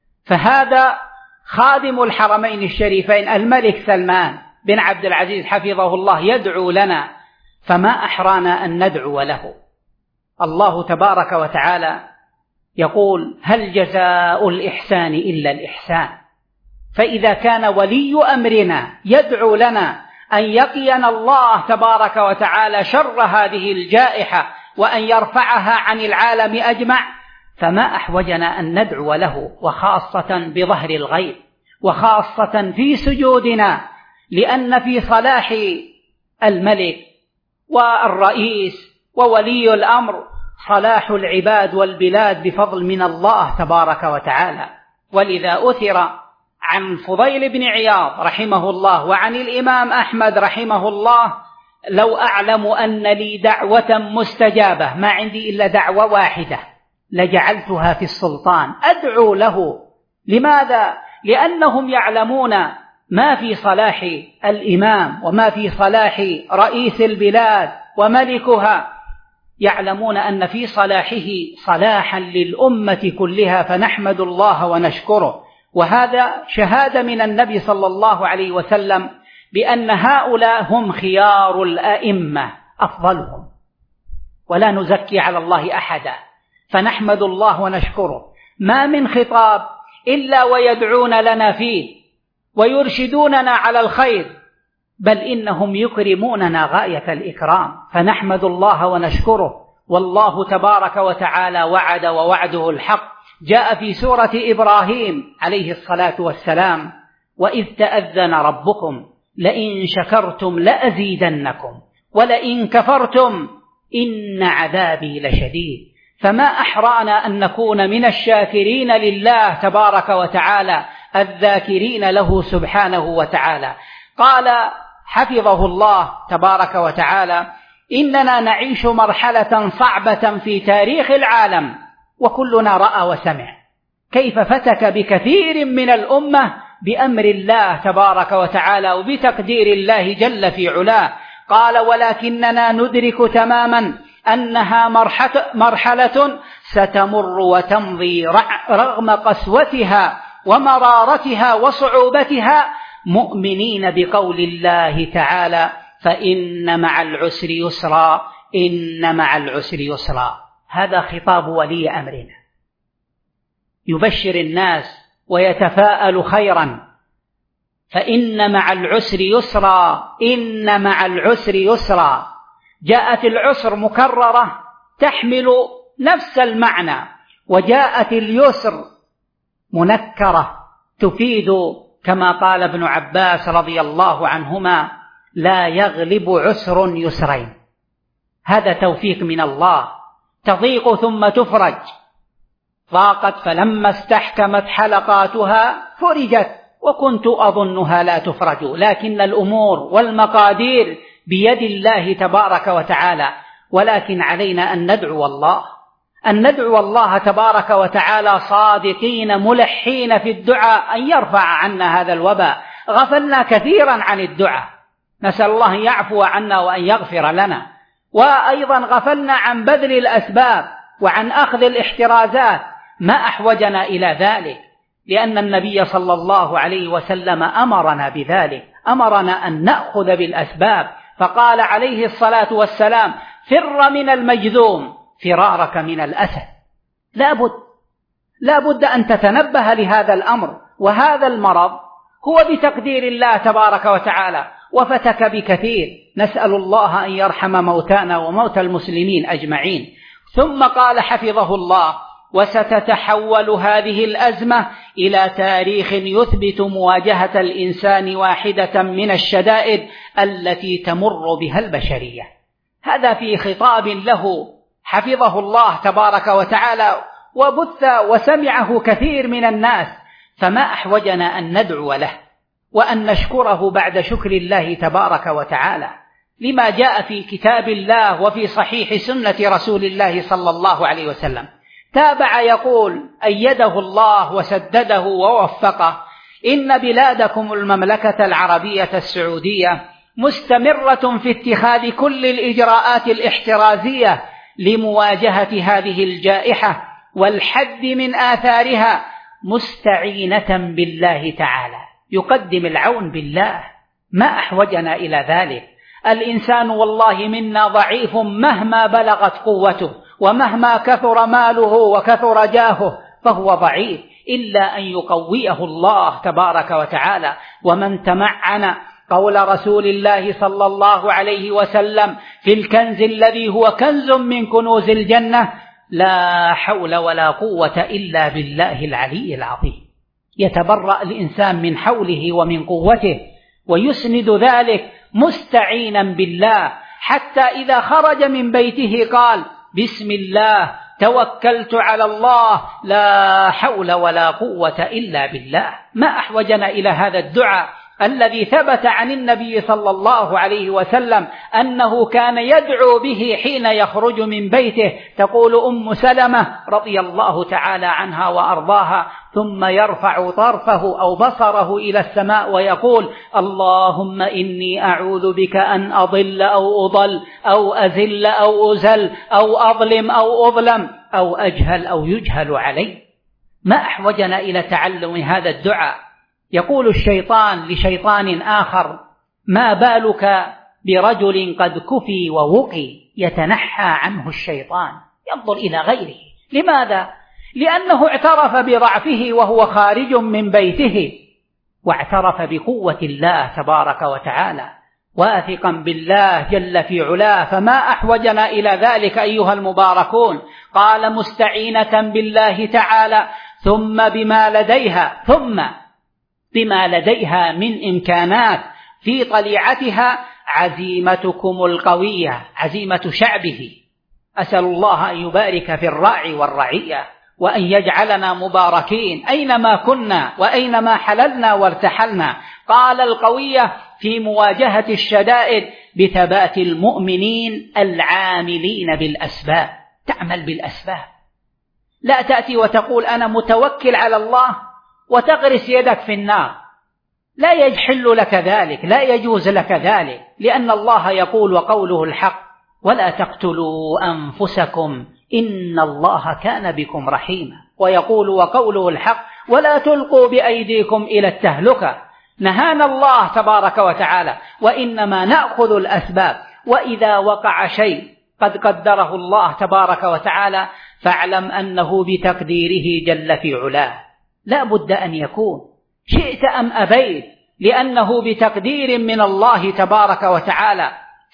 فهذا خادم الحرمين الشريفين الملك سلمان بن عبد العزيز حفظه الله يدعو لنا، فما أحرانا أن ندعو له. الله تبارك وتعالى يقول: هل جزاء الإحسان إلا الإحسان؟ فإذا كان ولي أمرنا يدعو لنا أن يقينا الله تبارك وتعالى شر هذه الجائحة وأن يرفعها عن العالم أجمع، فما أحوجنا أن ندعو له، وخاصة بظهر الغيب، وخاصة في سجودنا، لأن في صلاح الملك والرئيس وولي الأمر صلاح العباد والبلاد بفضل من الله تبارك وتعالى. ولذا أثر عن فضيل بن عياض رحمه الله وعن الإمام أحمد رحمه الله: لو أعلم أن لي دعوة مستجابة، ما عندي إلا دعوة واحدة، لجعلتها في السلطان أدعو له. لماذا؟ لأنهم يعلمون ما في صلاح الإمام وما في صلاح رئيس البلاد وملكها، يعلمون أن في صلاحه صلاحا للأمة كلها، فنحمد الله ونشكره. وهذا شهادة من النبي صلى الله عليه وسلم بأن هؤلاء هم خيار الأئمة أفضلهم، ولا نزكي على الله أحدا، فنحمد الله ونشكره. ما من خطاب إلا ويدعون لنا فيه ويرشدوننا على الخير، بل إنهم يكرموننا غاية الإكرام، فنحمد الله ونشكره. والله تبارك وتعالى وعد ووعده الحق. جاء في سورة إبراهيم عليه الصلاة والسلام: وإذ تأذن ربكم لئن شكرتم لأزيدنكم ولئن كفرتم إن عذابي لشديد. فما أحرانا أن نكون من الشاكرين لله تبارك وتعالى الذاكرين له سبحانه وتعالى. قال حفظه الله تبارك وتعالى: إننا نعيش مرحلة صعبة في تاريخ العالم، وكلنا رأى وسمع كيف فتك بكثير من الأمة بأمر الله تبارك وتعالى وبتقدير الله جل في علاه. قال: ولكننا ندرك تماما أنها مرحلة ستمر وتمضي رغم قسوتها ومرارتها وصعوبتها، مؤمنين بقول الله تعالى: فإن مع العسر يسرا، إن مع العسر يسرا. هذا خطاب ولي أمرنا يبشر الناس ويتفاءل خيرا: فإن مع العسر يسرا، إن مع العسر يسرا. جاءت العسر مكررة تحمل نفس المعنى، وجاءت اليسر منكرة تفيد كما قال ابن عباس رضي الله عنهما: لا يغلب عسر يسرين. هذا توفيق من الله، تضيق ثم تفرج. ضاقت فلما استحكمت حلقاتها فرجت وكنت أظنها لا تفرج. لكن الأمور والمقادير بيد الله تبارك وتعالى، ولكن علينا أن ندعو الله تبارك وتعالى صادقين ملحين في الدعاء أن يرفع عنا هذا الوباء. غفلنا كثيرا عن الدعاء، نسأل الله أن يعفو عنا وأن يغفر لنا. وأيضا غفلنا عن بذل الأسباب وعن أخذ الاحترازات، ما أحوجنا إلى ذلك، لأن النبي صلى الله عليه وسلم أمرنا بذلك، أمرنا أن نأخذ بالأسباب، فقال عليه الصلاة والسلام: فر من المجذوم فرارك من الأسد. لا بد أن تتنبه لهذا الأمر، وهذا المرض هو بتقدير الله تبارك وتعالى، وفتك بكثير. نسأل الله أن يرحم موتانا وموتى المسلمين أجمعين. ثم قال حفظه الله: وستتحول هذه الأزمة إلى تاريخ يثبت مواجهة الإنسان واحدة من الشدائد التي تمر بها البشرية. هذا في خطاب له حفظه الله تبارك وتعالى، وبث وسمعه كثير من الناس، فما أحوجنا أن ندعو له وأن نشكره بعد شكر الله تبارك وتعالى لما جاء في كتاب الله وفي صحيح سنة رسول الله صلى الله عليه وسلم. تابع يقول: أيده الله وسدده ووفقه: إن بلادكم المملكة العربية السعودية مستمرة في اتخاذ كل الإجراءات الاحترازية لمواجهة هذه الجائحة والحد من آثارها، مستعينة بالله تعالى، يقدم العون بالله. ما أحوجنا إلى ذلك. الإنسان والله منا ضعيف مهما بلغت قوته، ومهما كثر ماله وكثر جاهه فهو ضعيف، إلا أن يقويه الله تبارك وتعالى. ومن تمعن قول رسول الله صلى الله عليه وسلم في الكنز الذي هو كنز من كنوز الجنة: لا حول ولا قوة إلا بالله العلي العظيم. يتبرأ الإنسان من حوله ومن قوته، ويسند ذلك مستعينا بالله، حتى إذا خرج من بيته قال: بسم الله توكلت على الله، لا حول ولا قوة إلا بالله. ما أحوجنا إلى هذا الدعاء الذي ثبت عن النبي صلى الله عليه وسلم أنه كان يدعو به حين يخرج من بيته. تقول أم سلمة رضي الله تعالى عنها وأرضاها: ثم يرفع طرفه أو بصره إلى السماء ويقول: اللهم إني أعوذ بك أن أضل أو أضل أو أذل أو أزل أو أظلم أو أظلم أو أجهل أو يجهل علي. ما أحوجنا إلى تعلم هذا الدعاء. يقول الشيطان لشيطان آخر: ما بالك برجل قد كفي ووقي؟ يتنحى عنه الشيطان، ينظر إلى غيره. لماذا؟ لأنه اعترف بضعفه وهو خارج من بيته، واعترف بقوة الله تبارك وتعالى، واثقا بالله جل في علاه. فما أحوجنا إلى ذلك أيها المباركون. قال: مستعينة بالله تعالى، ثم بما لديها من إمكانات في طليعتها عزيمتكم القوية، عزيمة شعبه. أسأل الله أن يبارك في الراعي والرعية، وأن يجعلنا مباركين أينما كنا وأينما حللنا وارتحلنا. قال: القوية في مواجهة الشدائد بثبات المؤمنين العاملين بالأسباب. تعمل بالأسباب، لا تأتي وتقول أنا متوكل على الله وتغرس يدك في النار. لا يحل لك ذلك، لا يجوز لك ذلك، لأن الله يقول وقوله الحق: ولا تقتلوا أنفسكم إن الله كان بكم رحيما. ويقول وقوله الحق: ولا تلقوا بأيديكم إلى التهلكة. نهانا الله تبارك وتعالى، وإنما نأخذ الأسباب. وإذا وقع شيء قد قدره الله تبارك وتعالى فاعلم أنه بتقديره جل في علاه، لا بد أن يكون، شئت أم أبيت، لأنه بتقدير من الله تبارك وتعالى.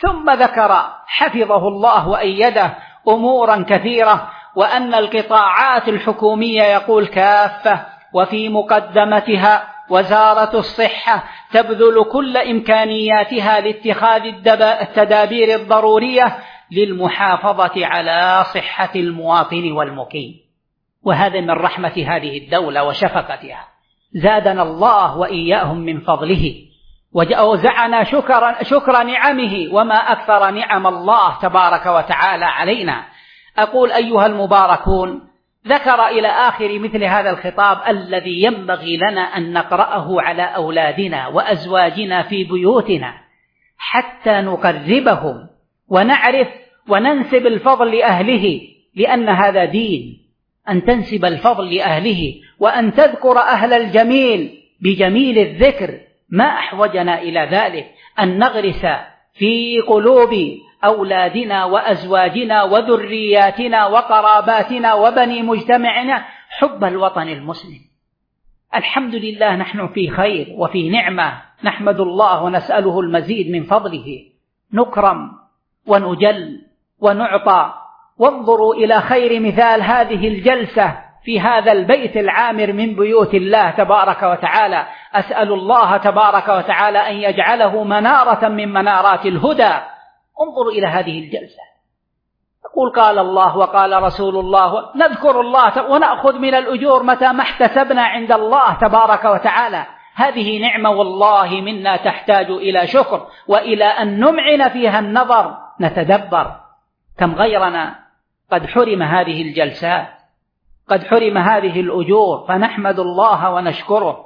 ثم ذكر حفظه الله وأيده أمورا كثيرة، وأن القطاعات الحكومية يقول كافة وفي مقدمتها وزارة الصحة تبذل كل إمكانياتها لاتخاذ التدابير الضرورية للمحافظة على صحة المواطن والمقيم. وهذا من رحمة هذه الدولة وشفقتها، زادنا الله وإياهم من فضله وأوزعنا شكر نعمه، وما أكثر نعم الله تبارك وتعالى علينا. أقول أيها المباركون، ذكر إلى آخر مثل هذا الخطاب الذي ينبغي لنا أن نقرأه على أولادنا وأزواجنا في بيوتنا حتى نقربهم ونعرف وننسب الفضل لأهله، لأن هذا دين، أن تنسب الفضل لأهله وأن تذكر أهل الجميل بجميل الذكر. ما أحوجنا إلى ذلك، أن نغرس في قلوب أولادنا وأزواجنا وذرياتنا وقراباتنا وبني مجتمعنا حب الوطن المسلم. الحمد لله نحن في خير وفي نعمة، نحمد الله ونسأله المزيد من فضله، نكرم ونجل ونعطى. وانظروا إلى خير مثال هذه الجلسة في هذا البيت العامر من بيوت الله تبارك وتعالى. أسأل الله تبارك وتعالى أن يجعله منارة من منارات الهدى. انظروا إلى هذه الجلسة، يقول قال الله وقال رسول الله، نذكر الله ونأخذ من الأجور متى ما احتسبنا عند الله تبارك وتعالى. هذه نعمة والله منا تحتاج إلى شكر وإلى أن نمعن فيها النظر، نتدبر. كم غيرنا قد حرم هذه الجلسات، قد حرم هذه الأجور، فنحمد الله ونشكره.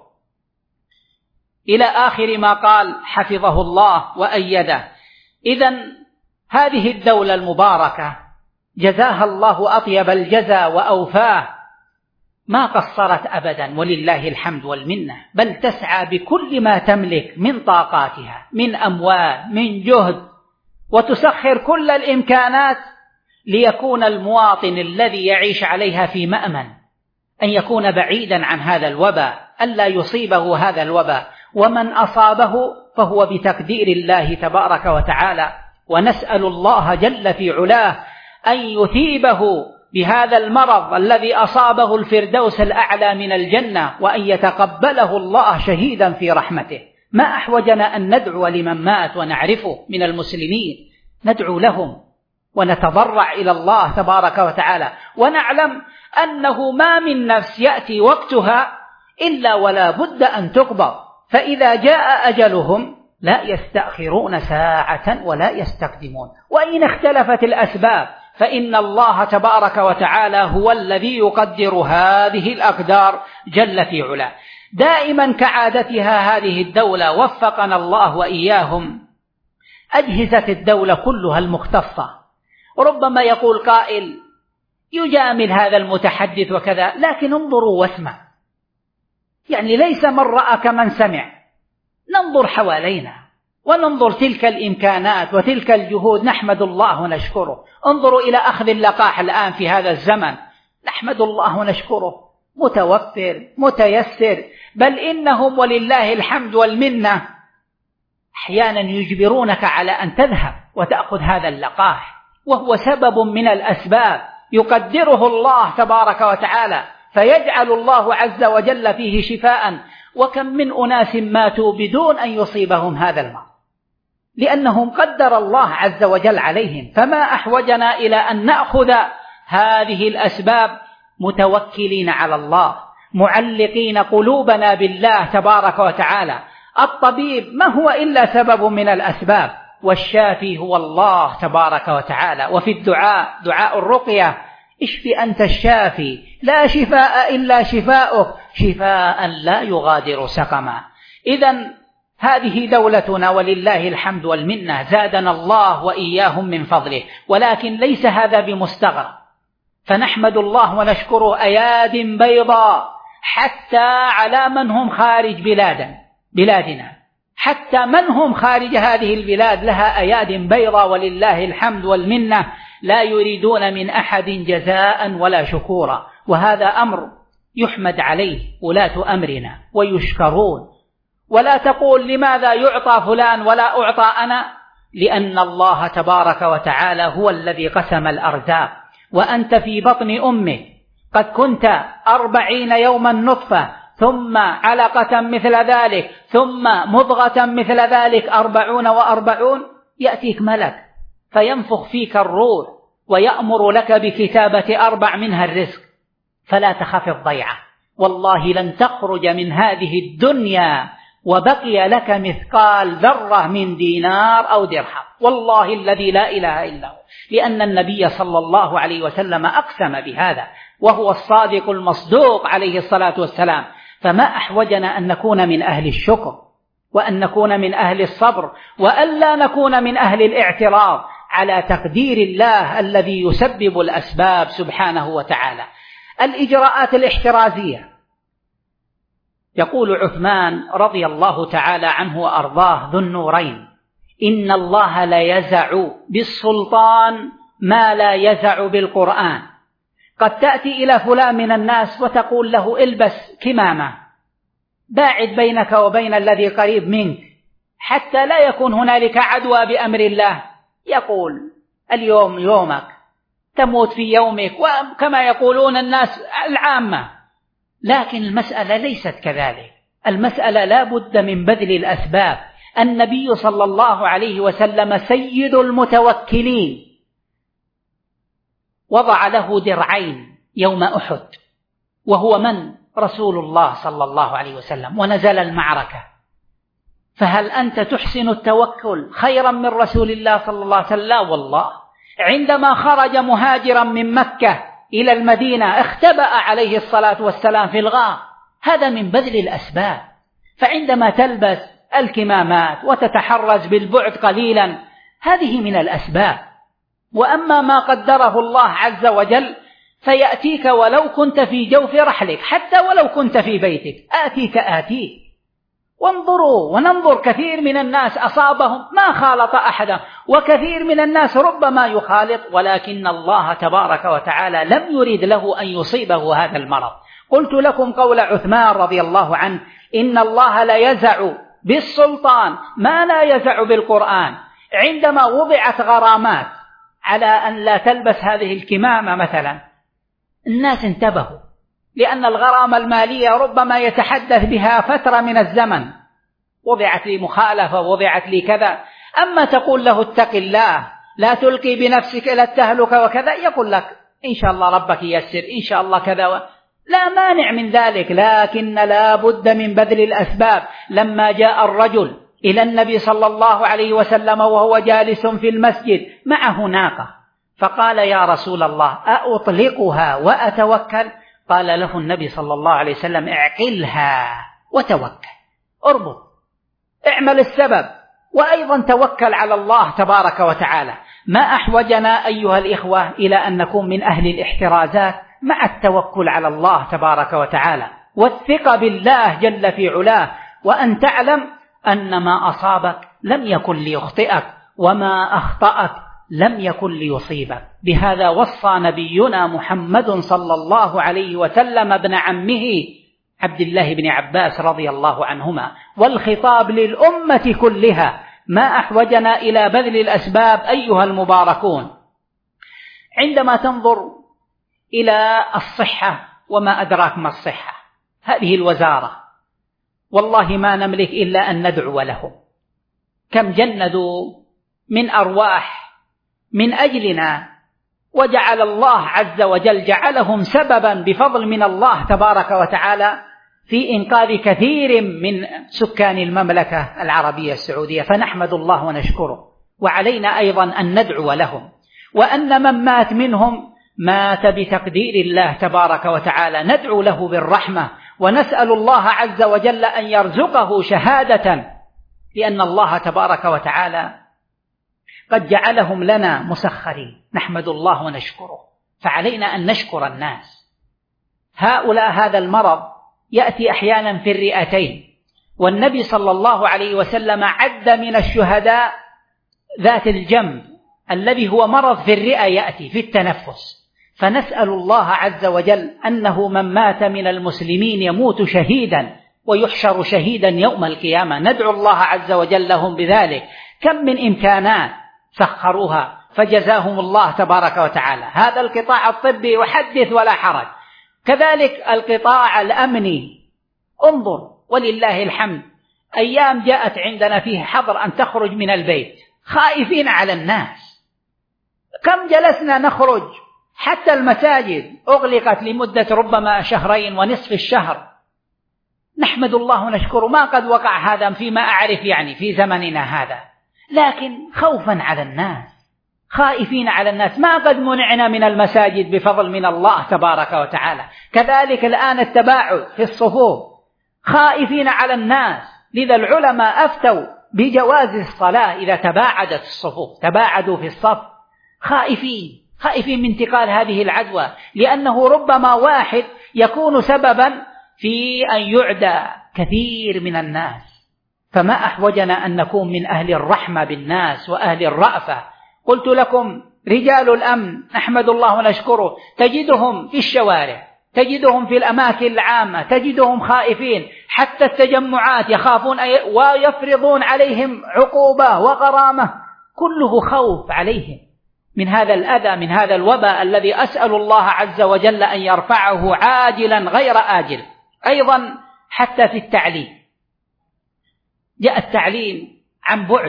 إلى آخر ما قال حفظه الله وأيده. إذن هذه الدولة المباركة جزاها الله أطيب الجزاء وأوفاه، ما قصرت أبدا ولله الحمد والمنة، بل تسعى بكل ما تملك من طاقاتها من أموال من جهد، وتسخر كل الإمكانات ليكون المواطن الذي يعيش عليها في مأمن، أن يكون بعيدا عن هذا الوباء، ألا يصيبه هذا الوباء، ومن أصابه فهو بتقدير الله تبارك وتعالى. ونسأل الله جل في علاه أن يثيبه بهذا المرض الذي أصابه الفردوس الأعلى من الجنة، وأن يتقبله الله شهيدا في رحمته. ما أحوجنا أن ندعو لمن مات ونعرفه من المسلمين، ندعو لهم ونتضرع إلى الله تبارك وتعالى، ونعلم أنه ما من نفس يأتي وقتها إلا ولا بد أن تقبض، فإذا جاء أجلهم لا يستأخرون ساعة ولا يستقدمون. وإن اختلفت الأسباب فإن الله تبارك وتعالى هو الذي يقدر هذه الأقدار جل في علاه. دائما كعادتها هذه الدولة وفقنا الله وإياهم أجهزة الدولة كلها المختصة، ربما يقول قائل يجامل هذا المتحدث وكذا، لكن انظروا واسمع، يعني ليس من رأى كمن سمع. ننظر حوالينا وننظر تلك الإمكانات وتلك الجهود، نحمد الله ونشكره. انظروا إلى أخذ اللقاح الآن في هذا الزمن، نحمد الله ونشكره، متوفر متيسر، بل إنهم ولله الحمد والمنة أحيانا يجبرونك على أن تذهب وتأخذ هذا اللقاح، وهو سبب من الأسباب يقدره الله تبارك وتعالى، فيجعل الله عز وجل فيه شفاء. وكم من أناس ماتوا بدون أن يصيبهم هذا المرض، لأنهم قدر الله عز وجل عليهم. فما أحوجنا إلى أن نأخذ هذه الأسباب متوكلين على الله، معلقين قلوبنا بالله تبارك وتعالى. الطبيب ما هو إلا سبب من الأسباب، والشافي هو الله تبارك وتعالى. وفي الدعاء، دعاء الرقية، اشف أنت الشافي لا شفاء إلا شفاؤك شفاء لا يغادر سقما. إذن هذه دولتنا ولله الحمد والمنة، زادنا الله وإياهم من فضله، ولكن ليس هذا بمستغرب، فنحمد الله ونشكره أياد بيضاء حتى على من هم خارج بلادنا، حتى من هم خارج هذه البلاد لها أياد بيضاء ولله الحمد والمنة، لا يريدون من أحد جزاء ولا شكورا. وهذا أمر يحمد عليه ولاة أمرنا ويشكرون. ولا تقول لماذا يعطى فلان ولا أعطى أنا، لأن الله تبارك وتعالى هو الذي قسم الأرزاق. وأنت في بطن أمك قد كنت 40 يوما نطفة، ثم علقة مثل ذلك، ثم مضغة مثل ذلك، 40 و40، يأتيك ملك فينفخ فيك الروح ويأمر لك بكتابة 4 منها الرزق. فلا تخف الضيعة، والله لن تخرج من هذه الدنيا وبقي لك مثقال ذرة من دينار أو درهم، والله الذي لا إله إلا هو، لأن النبي صلى الله عليه وسلم أقسم بهذا، وهو الصادق المصدوق عليه الصلاة والسلام. فما أحوجنا أن نكون من أهل الشكر، وأن نكون من أهل الصبر، وأن لا نكون من أهل الاعتراض على تقدير الله الذي يسبب الأسباب سبحانه وتعالى. الإجراءات الاحترازية، يقول عثمان رضي الله تعالى عنه وأرضاه ذو النورين: إن الله لا يزع بالسلطان ما لا يزع بالقرآن. قد تأتي إلى فلان من الناس وتقول له البس كمامة، باعد بينك وبين الذي قريب منك حتى لا يكون هنالك عدوى بأمر الله. يقول اليوم يومك، تموت في يومك، وكما يقولون الناس العامة. لكن المسألة ليست كذلك، المسألة لا بد من بذل الأسباب. النبي صلى الله عليه وسلم سيد المتوكلين، وضع له درعين يوم أحد، وهو من؟ رسول الله صلى الله عليه وسلم، ونزل المعركة. فهل أنت تحسن التوكل خيرا من رسول الله صلى الله عليه وسلم؟ لا والله. عندما خرج مهاجرا من مكة إلى المدينة اختبأ عليه الصلاة والسلام في الغار، هذا من بذل الأسباب. فعندما تلبس الكمامات وتتحرز بالبعد قليلا، هذه من الأسباب. وأما ما قدره الله عز وجل فيأتيك ولو كنت في جوف رحلك، حتى ولو كنت في بيتك آتيك. وانظروا وننظر، كثير من الناس أصابهم ما خالط أحدا، وكثير من الناس ربما يخالط، ولكن الله تبارك وتعالى لم يرد له أن يصيبه هذا المرض. قلت لكم قول عثمان رضي الله عنه: إن الله لا يزع بالسلطان ما لا يزع بالقرآن. عندما وضعت غرامات على أن لا تلبس هذه الكمامة مثلا، الناس انتبهوا، لأن الغرامة المالية ربما يتحدث بها فترة من الزمن، وضعت لي مخالفة، وضعت لي كذا. أما تقول له اتق الله، لا تلقي بنفسك إلى التهلكة وكذا، يقول لك إن شاء الله ربك ييسر، إن شاء الله كذا، لا مانع من ذلك، لكن لا بد من بذل الأسباب. لما جاء الرجل إلى النبي صلى الله عليه وسلم وهو جالس في المسجد معه ناقة، فقال: يا رسول الله أطلقها وأتوكل؟ قال له النبي صلى الله عليه وسلم: اعقلها وتوكل، اربط، اعمل السبب، وأيضا توكل على الله تبارك وتعالى. ما أحوجنا أيها الإخوة إلى أن نكون من أهل الاحترازات مع التوكل على الله تبارك وتعالى، والثقة بالله جل في علاه، وأن تعلم أن ما أصابك لم يكن ليخطئك، وما أخطأك لم يكن ليصيبك. بهذا وصى نبينا محمد صلى الله عليه وسلم ابن عمه عبد الله بن عباس رضي الله عنهما، والخطاب للأمة كلها. ما أحوجنا إلى بذل الأسباب أيها المباركون. عندما تنظر إلى الصحة، وما أدراك ما الصحة، هذه الوزارة والله ما نملك إلا أن ندعو لهم. كم جندوا من أرواح من أجلنا، وجعل الله عز وجل جعلهم سببا بفضل من الله تبارك وتعالى في إنقاذ كثير من سكان المملكة العربية السعودية، فنحمد الله ونشكره. وعلينا أيضا أن ندعو لهم، وأن من مات منهم مات بتقدير الله تبارك وتعالى، ندعو له بالرحمة، ونسأل الله عز وجل أن يرزقه شهادة، لأن الله تبارك وتعالى قد جعلهم لنا مسخرين، نحمد الله ونشكره. فعلينا أن نشكر الناس. هؤلاء هذا المرض يأتي أحيانا في الرئتين، والنبي صلى الله عليه وسلم عد من الشهداء ذات الجنب الذي هو مرض في الرئة يأتي في التنفس. فنسأل الله عز وجل أنه من مات من المسلمين يموت شهيدا ويحشر شهيدا يوم القيامة، ندعو الله عز وجل لهم بذلك. كم من إمكانات سخروها فجزاهم الله تبارك وتعالى. هذا القطاع الطبي يحدث ولا حرج، كذلك القطاع الأمني. انظر ولله الحمد، أيام جاءت عندنا فيه حظر أن تخرج من البيت، خائفين على الناس. كم جلسنا نخرج، حتى المساجد أغلقت لمدة ربما شهرين ونصف الشهر. نحمد الله ونشكره، ما قد وقع هذا فيما أعرف يعني في زمننا هذا، لكن خوفا على الناس، خائفين على الناس. ما قد منعنا من المساجد بفضل من الله تبارك وتعالى. كذلك الآن التباعد في الصفوف، خائفين على الناس، لذا العلماء أفتوا بجواز الصلاة إذا تباعدت الصفوف، تباعدوا في الصف، خائفين من انتقال هذه العدوى، لأنه ربما واحد يكون سببا في أن يعدى كثير من الناس. فما أحوجنا أن نكون من أهل الرحمة بالناس وأهل الرأفة. قلت لكم رجال الأمن نحمد الله ونشكره، تجدهم في الشوارع، تجدهم في الأماكن العامة، تجدهم خائفين، حتى التجمعات يخافون ويفرضون عليهم عقوبة وغرامة، كله خوف عليهم من هذا الأذى، من هذا الوباء الذي أسأل الله عز وجل أن يرفعه عاجلا غير آجل. أيضا حتى في التعليم، جاء التعليم عن بعد،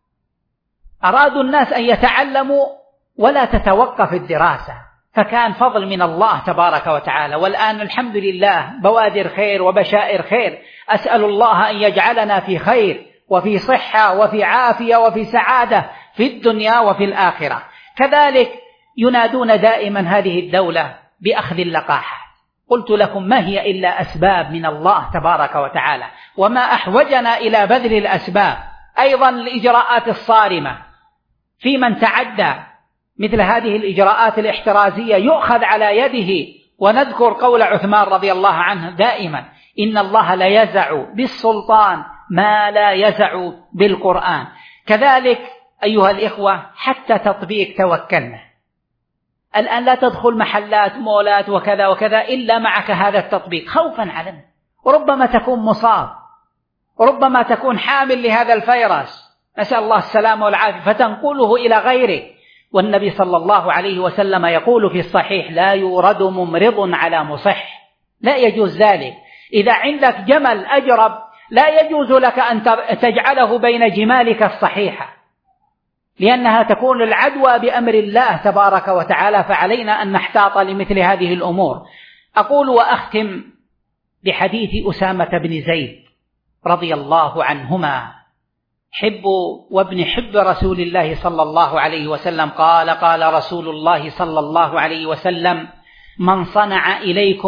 أرادوا الناس أن يتعلموا ولا تتوقف الدراسة، فكان فضل من الله تبارك وتعالى. والآن الحمد لله بوادر خير وبشائر خير، أسأل الله أن يجعلنا في خير وفي صحة وفي عافية وفي سعادة في الدنيا وفي الآخرة. كذلك ينادون دائما هذه الدولة بأخذ اللقاحات. قلت لكم ما هي إلا أسباب من الله تبارك وتعالى، وما أحوجنا إلى بذل الأسباب. أيضا الإجراءات الصارمة في من تعدى مثل هذه الإجراءات الاحترازية يؤخذ على يده. ونذكر قول عثمان رضي الله عنه دائما: إن الله لا يزع بالسلطان ما لا يزع بالقرآن. كذلك أيها الإخوة حتى تطبيق توكلنا، الآن لا تدخل محلات مولات وكذا وكذا إلا معك هذا التطبيق، خوفا علينا، وربما تكون مصاب، وربما تكون حامل لهذا الفيروس، نسأل الله السلامة والعافية، فتنقله إلى غيرك. والنبي صلى الله عليه وسلم يقول في الصحيح: لا يورد ممرض على مصح. لا يجوز ذلك. إذا عندك جمل أجرب لا يجوز لك أن تجعله بين جمالك الصحيحة، لأنها تكون العدوى بأمر الله تبارك وتعالى، فعلينا أن نحتاط لمثل هذه الأمور. أقول وأختم بحديث أسامة بن زيد رضي الله عنهما، حب وابن حب رسول الله صلى الله عليه وسلم، قال: قال رسول الله صلى الله عليه وسلم: من صنع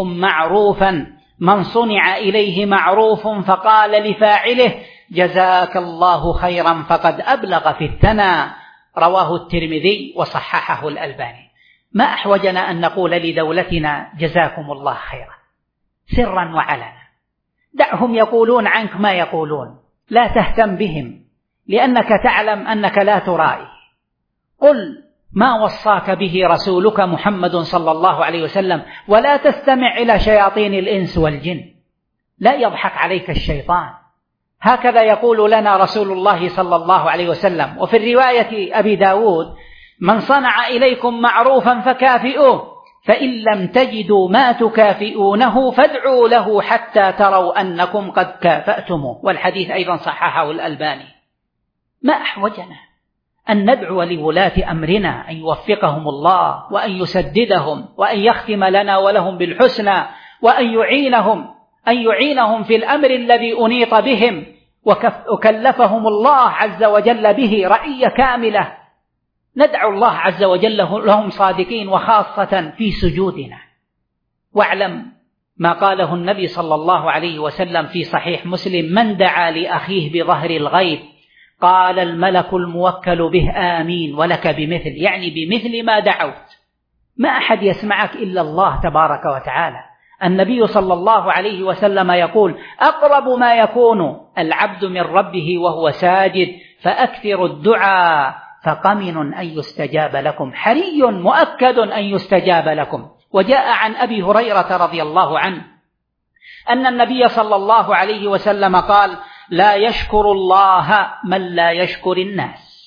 إليه معروف فقال لفاعله: جزاك الله خيرا، فقد أبلغ في الثناء. رواه الترمذي وصححه الألباني. ما أحوجنا أن نقول لدولتنا: جزاكم الله خيرا، سرا وعلنا. دعهم يقولون عنك ما يقولون، لا تهتم بهم، لأنك تعلم أنك لا ترائي. قل ما وصاك به رسولك محمد صلى الله عليه وسلم، ولا تستمع إلى شياطين الإنس والجن، لا يضحك عليك الشيطان. هكذا يقول لنا رسول الله صلى الله عليه وسلم. وفي الرواية أبي داود: من صنع إليكم معروفا فكافئوه، فإن لم تجدوا ما تكافئونه فادعوا له حتى تروا أنكم قد كافأتموه. والحديث أيضا صححه الألباني. ما أحوجنا أن ندعو لولاة أمرنا أن يوفقهم الله وأن يسددهم وأن يختم لنا ولهم بالحسنى، وأن يعينهم في الأمر الذي أنيط بهم وكلفهم الله عز وجل به رعية كاملة. ندعو الله عز وجل لهم صادقين، وخاصة في سجودنا. واعلم ما قاله النبي صلى الله عليه وسلم في صحيح مسلم: من دعا لأخيه بظهر الغيب قال الملك الموكل به آمين ولك بمثل، يعني بمثل ما دعوت. ما أحد يسمعك إلا الله تبارك وتعالى. النبي صلى الله عليه وسلم يقول: أقرب ما يكون العبد من ربه وهو ساجد فأكثروا الدعاء فقمن أن يستجاب لكم، حري مؤكد أن يستجاب لكم. وجاء عن أبي هريرة رضي الله عنه أن النبي صلى الله عليه وسلم قال: لا يشكر الله من لا يشكر الناس.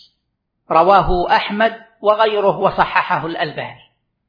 رواه أحمد وغيره وصححه الألباني.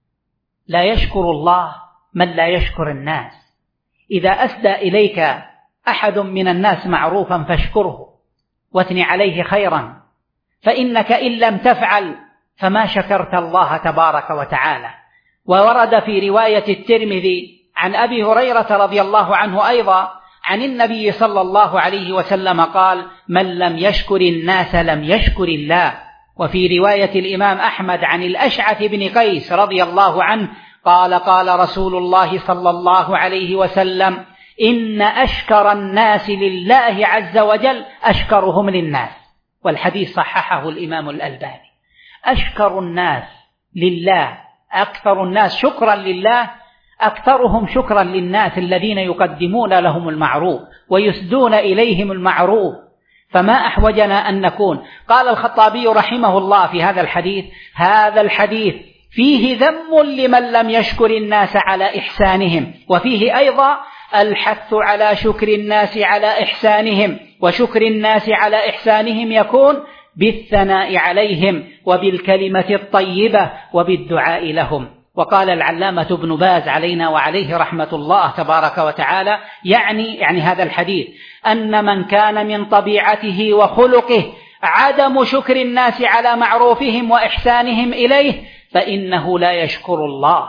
لا يشكر الله من لا يشكر الناس. إذا أسدى إليك أحد من الناس معروفا فاشكره واثن عليه خيرا، فإنك إن لم تفعل فما شكرت الله تبارك وتعالى. وورد في رواية الترمذي عن أبي هريرة رضي الله عنه أيضا عن النبي صلى الله عليه وسلم قال: من لم يشكر الناس لم يشكر الله. وفي رواية الإمام أحمد عن الأشعث بن قيس رضي الله عنه قال: قال رسول الله صلى الله عليه وسلم: إن أشكر الناس لله عز وجل أشكرهم للناس. والحديث صححه الإمام الألباني. أشكر الناس لله، أكثر الناس شكرا لله أكثرهم شكرا للناس الذين يقدمون لهم المعروف ويسدون إليهم المعروف. فما أحوجنا أن نكون. قال الخطابي رحمه الله في هذا الحديث: هذا الحديث فيه ذم لمن لم يشكر الناس على إحسانهم، وفيه أيضا الحث على شكر الناس على إحسانهم. وشكر الناس على إحسانهم يكون بالثناء عليهم وبالكلمة الطيبة وبالدعاء لهم. وقال العلامة ابن باز علينا وعليه رحمة الله تبارك وتعالى يعني هذا الحديث أن من كان من طبيعته وخلقه عدم شكر الناس على معروفهم وإحسانهم إليه فإنه لا يشكر الله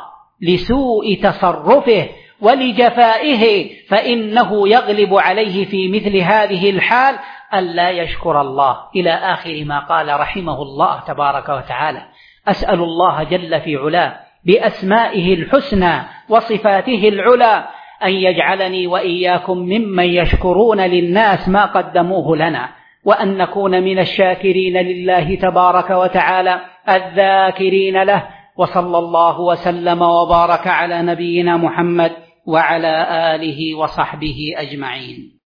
لسوء تصرفه ولجفائه، فإنه يغلب عليه في مثل هذه الحال أن لا يشكر الله، إلى آخر ما قال رحمه الله تبارك وتعالى. أسأل الله جل في علاه بأسمائه الحسنى وصفاته العلى أن يجعلني وإياكم ممن يشكرون للناس ما قدموه لنا، وأن نكون من الشاكرين لله تبارك وتعالى الذاكرين له. وصلى الله وسلم وبارك على نبينا محمد وعلى آله وصحبه أجمعين.